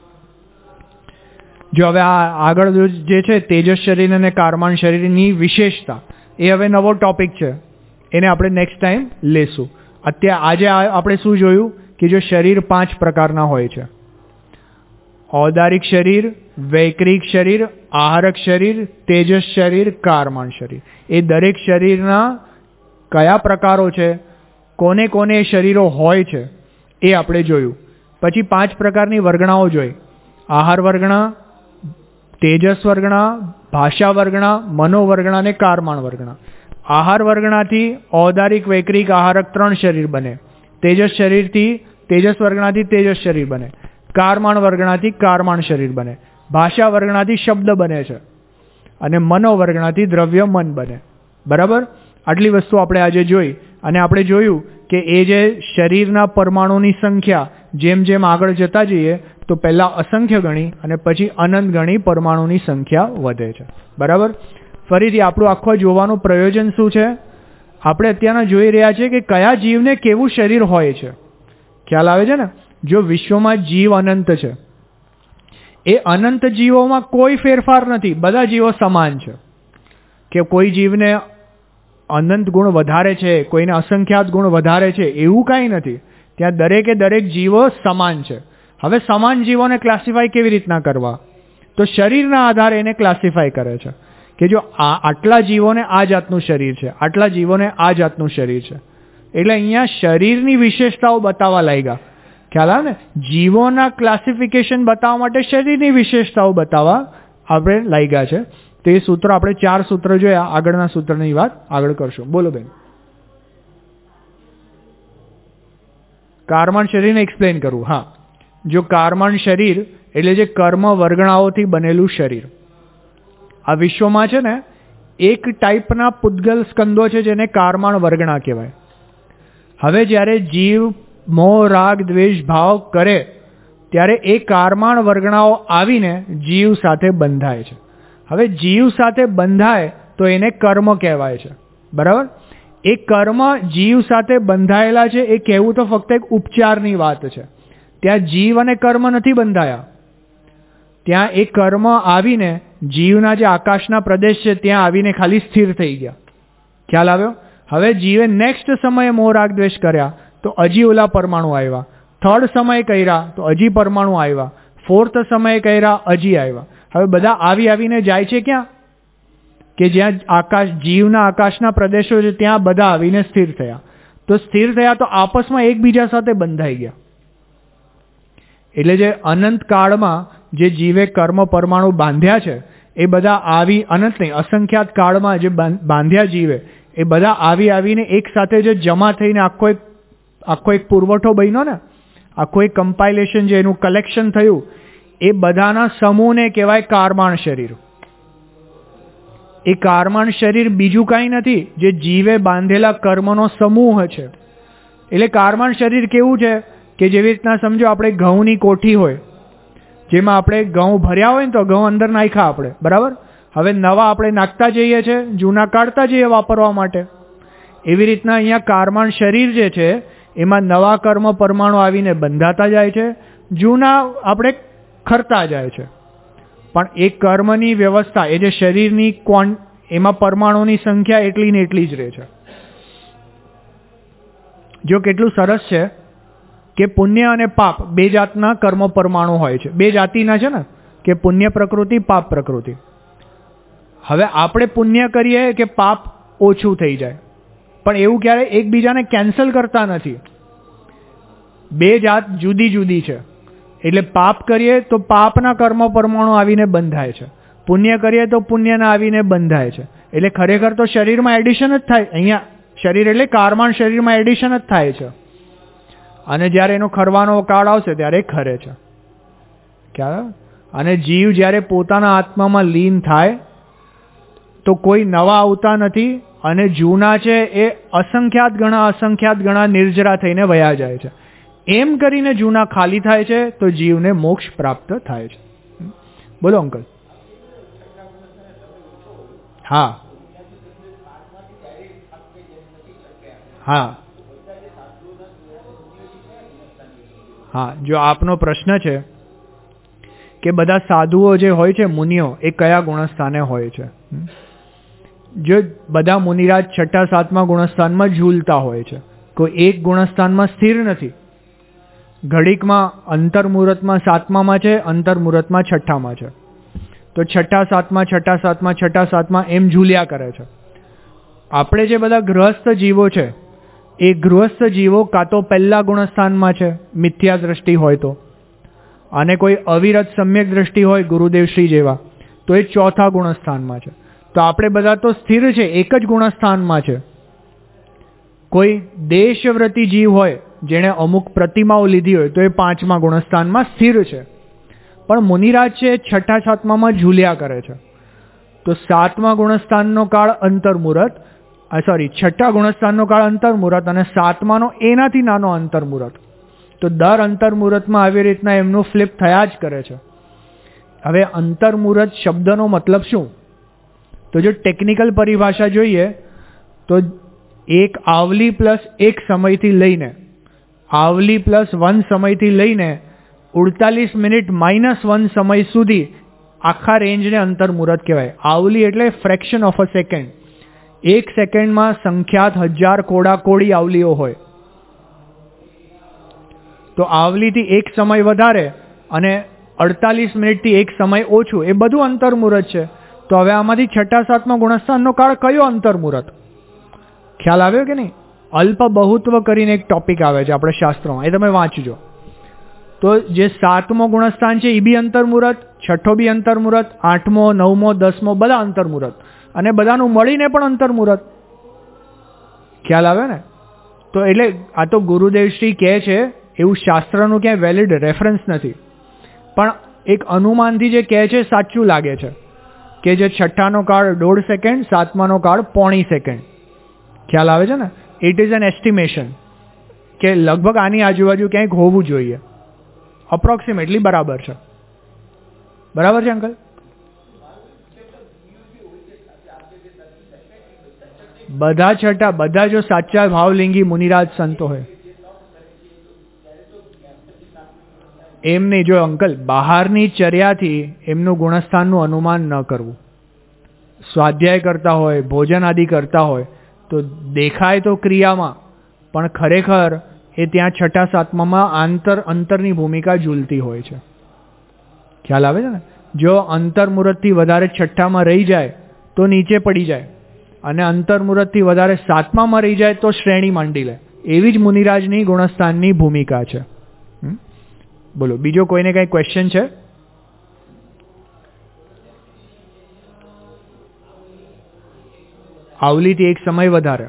જો હવે આ આગળ જે છે તેજસ શરીર અને કારમાણ શરીરની વિશેષતા એ હવે નવો ટોપિક છે, એને આપણે નેક્સ્ટ ટાઈમ લેશું. અત્યારે આજે આપણે શું જોયું કે જો શરીર પાંચ પ્રકારના હોય છે: ઔદારિક શરીર, વૈક્રિક શરીર, આહારક શરીર, તેજસ શરીર, કારમાણ શરીર. એ દરેક શરીરના કયા પ્રકારો છે, કોને કોને શરીરો હોય છે એ આપણે જોયું. પછી પાંચ પ્રકારની વર્ગણાઓ જોઈ: આહાર વર્ગણા, તેજસ વર્ગણા, ભાષા વર્ગણા, મનોવર્ગણા અને કારમાણ વર્ગણા. આહાર વર્ગણાથી ઔદારિક, વૈક્રિક, આહારક ત્રણ શરીર બને. તેજસ શરીરથી તેજસ વર્ગણાથી તેજસ શરીર બને. કારમાણ વર્ગણાથી કારમાણ શરીર બને. ભાષા વર્ગણાથી શબ્દ બને છે અને મનોવર્ગણાથી દ્રવ્ય મન બને. બરાબર. આટલી વસ્તુ આપણે આજે જોઈ અને આપણે જોયું કે એ જે શરીરના પરમાણુની સંખ્યા જેમ જેમ આગળ જતા જઈએ તો પહેલા અસંખ્ય ગણી અને પછી અનંત ગણી પરમાણુની સંખ્યા વધે છે. બરાબર. ફરીથી આપણું આખું જોવાનું પ્રયોજન શું છે? આપણે અત્યારના જોઈ રહ્યા છીએ કે કયા જીવને કેવું શરીર હોય છે. ખ્યાલ આવે છે ને? જો વિશ્વમાં જીવ અનંત છે, એ અનંત જીવોમાં કોઈ ફેરફાર નથી, બધા જીવો સમાન છે. કે કોઈ જીવને અનંત ગુણ વધારે છે, કોઈને અસંખ્યાત ગુણ વધારે છે, એવું કાંઈ નથી. ત્યાં દરેકે દરેક જીવો સમાન છે. હવે સમાન જીવોને ક્લાસિફાય કેવી રીતના કરવા? તો શરીરના આધારે એને ક્લાસિફાય કરે છે કે જો આ આટલા જીવોને આ જાતનું શરીર છે, આટલા જીવોને આ જાતનું શરીર છે. એટલે અહીંયા શરીરની વિશેષતાઓ બતાવવા લાગ્યા. ખ્યાલ આવે ને? જીવોના ક્લાસિફિકેશન બતાવવા માટે શરીરની વિશેષતાઓ બતાવવા આપણે લાગ્યા છે. તો એ સૂત્ર આપણે ચાર સૂત્ર જોયા. આગળના સૂત્રની વાત આગળ કરશું. બોલો બેન. કાર્મણ શરીરને એક્સપ્લેન કરવું. હા, જો કાર્મણ શરીર એટલે જે કર્મ વર્ગણાઓથી બનેલું શરીર. આ વિશ્વમાં છે ને એક ટાઈપના પૂતગલ સ્કંદો છે જેને કાર્મણ વર્ગણા કહેવાય. હવે જ્યારે જીવ મોહ રાગ દ્વેષ ભાવ કરે ત્યારે એ કાર્મણ વર્ગણાઓ આવીને જીવ સાથે બંધાય છે. હવે જીવ સાથે બંધાય તો એને કર્મ કહેવાય છે. બરાબર? એ કર્મ જીવ સાથે બંધાયેલા છે એ કહેવું તો ફક્ત એક ઉપચારની વાત છે. ત્યાં જીવ અને કર્મ નથી બંધાયા. ત્યાં એ કર્મ આવીને જીવના જે આકાશના પ્રદેશ છે ત્યાં આવીને ખાલી સ્થિર થઈ ગયા. ખ્યાલ આવ્યો? હવે જીવે નેક્સ્ટ સમયે મોહ રાગ દ્વેષ કર્યા તો હજી ઓલા પરમાણુ આવ્યા. થર્ડ સમયે કર્યા તો હજી પરમાણુ આવ્યા. ફોર્થ સમયે કર્યા હજી આવ્યા. હવે બધા આવી આવીને જાય છે ક્યાં? કે જ્યાં આકાશ જીવના આકાશના પ્રદેશો છે ત્યાં બધા આવીને સ્થિર થયા. તો સ્થિર થયા તો આપસમાં એકબીજા સાથે બંધાઈ ગયા. એટલે જે અનંત કાળમાં જે જીવે કર્મ પરમાણુ બાંધ્યા છે એ બધા આવી અનંત નહીં અસંખ્યાત કાળમાં જે બાંધ્યા જીવે એ બધા આવી આવીને એક સાથે જે જમા થઈને આખો એક આખો એક પુરવઠો બન્યો ને, આખો એક કમ્પાઇલેશન જે એનું કલેક્શન થયું એ બધાના સમૂહને કહેવાય કાર્મણ શરીર. એ કાર્મણ શરીર બીજું કાંઈ નથી, જે જીવે બાંધેલા કર્મનો સમૂહ છે. એટલે કાર્મણ શરીર કેવું છે કે જેવી રીતના સમજો આપણે ઘઉંની કોઠી હોય, જેમાં આપણે ઘઉં ભર્યા હોય ને તો ઘઉં અંદર નાખ્યા આપણે, બરાબર? હવે નવા આપણે નાખતા જઈએ છીએ, જૂના કાઢતા જઈએ વાપરવા માટે. એવી રીતના અહીંયા કાર્મણ શરીર જે છે એમાં નવા કર્મ પરમાણુ આવીને બંધાતા જાય છે, જૂના આપણે ખરતા જાય છે. પણ એ કર્મની વ્યવસ્થા એ જે શરીરની ક્વોન એમાં પરમાણુની સંખ્યા એટલી ને એટલી જ રહે છે. જો કેટલું સરસ છે કે પુણ્ય અને પાપ બે જાતના કર્મ પરમાણુ હોય છે. બે જાતિના છે ને, કે પુણ્ય પ્રકૃતિ, પાપ પ્રકૃતિ. હવે આપણે પુણ્ય કરીએ કે પાપ ઓછું થઈ જાય, પણ એવું ક્યારે એકબીજાને કેન્સલ કરતા નથી. બે જાત જુદી જુદી છે. એટલે પાપ કરીએ તો પાપના કર્મ પરમાણુ આવીને બંધાય છે, પુણ્ય કરીએ તો પુણ્યના આવીને બંધાય છે. એટલે ખરેખર તો શરીરમાં એડિશન જ થાય. અહીંયા શરીર એટલે કાર્મણ શરીરમાં એડિશન જ થાય છે. અને જ્યારે એનો ખરવાનો કાળ આવશે ત્યારે ખરે છે. ખ્યાલ? અને જીવ જ્યારે પોતાના આત્મામાં લીન થાય તો કોઈ નવા આવતા નથી, અને જૂના છે એ અસંખ્યાત ગણા અસંખ્યાત ગણા નિર્જરા થઈને વયા જાય છે. એમ કરીને જૂના ખાલી થાય છે તો જીવને મોક્ષ પ્રાપ્ત થાય છે. બોલો અંકલ. હા હા હા જો આપનો પ્રશ્ન છે કે બધા સાધુઓ જે હોય છે, મુનિઓ, એ કયા ગુણસ્થાને હોય છે? જો બધા મુનિરાજ છઠ્ઠા સાતમા ગુણસ્થાનમાં ઝૂલતા હોય છે, કોઈ એક ગુણસ્થાનમાં સ્થિર નથી. ઘડીકમાં અંતર મુહૂર્તમાં સાતમામાં છે, અંતર મુહૂર્તમાં છઠ્ઠામાં છે. તો છઠ્ઠા સાતમા છઠ્ઠા સાતમા છઠ્ઠા સાતમા એમ ઝૂલ્યા કરે છે. આપણે જે બધા ગૃહસ્થ જીવો છે એ ગૃહસ્થ જીવો કાં તો પહેલા ગુણસ્થાનમાં છે મિથ્યા દ્રષ્ટિ હોય તો, અને કોઈ અવિરત સમ્યક દ્રષ્ટિ હોય ગુરુદેવ શ્રી જેવા તો એ ચોથા ગુણસ્થાનમાં છે. તો આપણે બધા તો સ્થિર છે, એક જ ગુણસ્થાનમાં છે. કોઈ દેશવ્રતી જીવ હોય જેણે અમુક પ્રતિમાઓ લીધી હોય તો એ પાંચમા ગુણસ્થાનમાં સ્થિર છે. પણ મુનિરાજ છે છઠ્ઠા સાતમામાં ઝૂલ્યા કરે છે. તો સાતમા ગુણસ્થાનનો કાળ અંતર્મુહૂર્ત, સોરી છઠ્ઠા ગુણસ્થાનનો કાળ અંતર્મુહૂર્ત અને સાતમાનો એનાથી નાનો અંતર્મુહૂર્ત. તો દર અંતર્મુહૂર્તમાં આવી રીતના એમનું ફ્લિપ થયા જ કરે છે. હવે અંતર્મુહૂર્ત શબ્દનો મતલબ શું? તો જો ટેકનિકલ પરિભાષા જોઈએ તો એક આવલી પ્લસ એક સમયથી લઈને આવલી પ્લસ વન સમયથી લઈને ઉડતાલીસ મિનિટ માઇનસ વન સમય સુધી આખા રેન્જને અંતર મુહૂર્ત કહેવાય. આવલી એટલે ફ્રેક્શન ઓફ અ સેકન્ડ. એક સેકન્ડમાં સંખ્યાત હજાર કોડા કોડી આવલીઓ હોય. તો આવલીથી એક સમય વધારે અને અડતાલીસ મિનિટથી એક સમય ઓછું, એ બધું અંતર મુહૂર્ત છે. તો હવે આમાંથી છઠ્ઠા સાતમા ગુણસ્થાનનો કાળ કયો અંતર મુહૂર્ત? ખ્યાલ આવ્યો કે નહીં? અલ્પ બહુત્વ કરીને એક ટોપિક આવે છે આપણે શાસ્ત્રોમાં, એ તમે વાંચજો. તો જે સાતમો ગુણસ્થાન છે એ બી અંતર મુહૂર્ત, છઠ્ઠો બી અંતર મુહૂર્ત, આઠમો, નવમો, દસમો બધા અંતર મુહૂર્ત, અને બધાનું મળીને પણ અંતર મુહૂર્ત. ખ્યાલ આવે ને? તો એટલે આ તો ગુરુદેવશ્રી કહે છે, એવું શાસ્ત્રનું ક્યાંય વેલિડ રેફરન્સ નથી, પણ એક અનુમાનથી જે કહે છે સાચું લાગે છે કે જે છઠ્ઠાનો કાળ દોઢ સેકન્ડ, સાતમાનો કાળ પોણી સેકન્ડ. ખ્યાલ આવે છે ને? ઇટ ઇઝ એન એસ્ટિમેશન કે લગભગ આની આજુબાજુ ક્યાંક હોવું જોઈએ. અપ્રોક્સિમેટલી બરાબર છે. બરાબર છે અંકલ? બધા છઠ્ઠા, બધા જો સાચા ભાવલિંગી મુનિરાજ સંતો હોય એમ નહીં. જો અંકલ બહારની ચર્યાથી એમનું ગુણસ્થાનનું અનુમાન ન કરવું. સ્વાધ્યાય કરતા હોય, ભોજન આદિ કરતા હોય તો દેખાય તો ક્રિયામાં, પણ ખરેખર એ ત્યાં છઠ્ઠા સાતમામાં આંતર અંતરની ભૂમિકા ઝૂલતી હોય છે. ખ્યાલ આવે છે ને? જો અંતર મુહૂર્તથી વધારે છઠ્ઠામાં રહી જાય તો નીચે પડી જાય, અને અંતર મુહૂર્તથી વધારે સાતમામાં રહી જાય તો શ્રેણી માંડી લે. એવી જ મુનિરાજની ગુણસ્થાનની ભૂમિકા છે. બોલો, બીજો કોઈને કઈ ક્વેશ્ચન છે? આવલીથી એક સમય વધારે.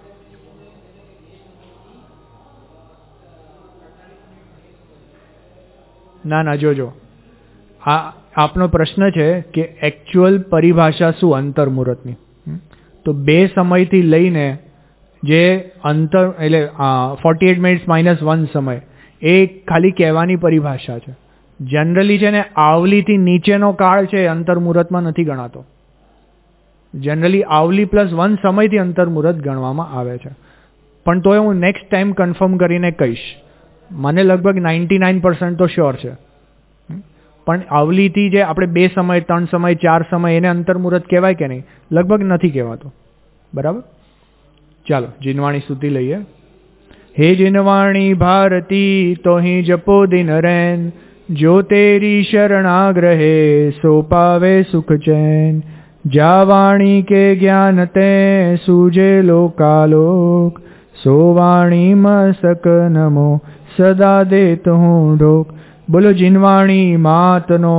ના ના, જોજો, આ આપનો પ્રશ્ન છે કે એકચ્યુઅલ પરિભાષા શું અંતર મુહૂર્તની. તો બે સમયથી લઈને જે અંતર એટલે forty eight minutes minus one સમય, એ ખાલી કહેવાની પરિભાષા છે. જનરલી છે ને આવલીથી નીચેનો કાળ છે અંતર મુહૂર્તમાં નથી ગણાતો. જનરલી આવલી પ્લસ વન સમયથી અંતર મુહૂર્ત ગણવામાં આવે છે. પણ તોય હું નેક્સ્ટ ટાઈમ કન્ફર્મ કરીને કહીશ. મને લગભગ નાઇન્ટી નાઇન પર્સન્ટ તો શ્યોર છે. પણ આવલીથી જે આપણે બે સમય, ત્રણ સમય, ચાર સમય, એને અંતર મુહૂર્ત કહેવાય કે નહીં? લગભગ નથી કહેવાતો. બરાબર? ચાલો જીનવાણી સ્તુતિ લઈએ. હે જીનવાણી ભારતી તોહી જપો દિન રૈન, જો તેરી શરણાગ્રહે સો પાવે સુખ ચૈન. જા વાણી કે જ્ઞાન તે સૂજે લોકાલોક, સો વાણી મસક નમો સદા દેત હું ઢોક. બોલો જીનવાણી માતનો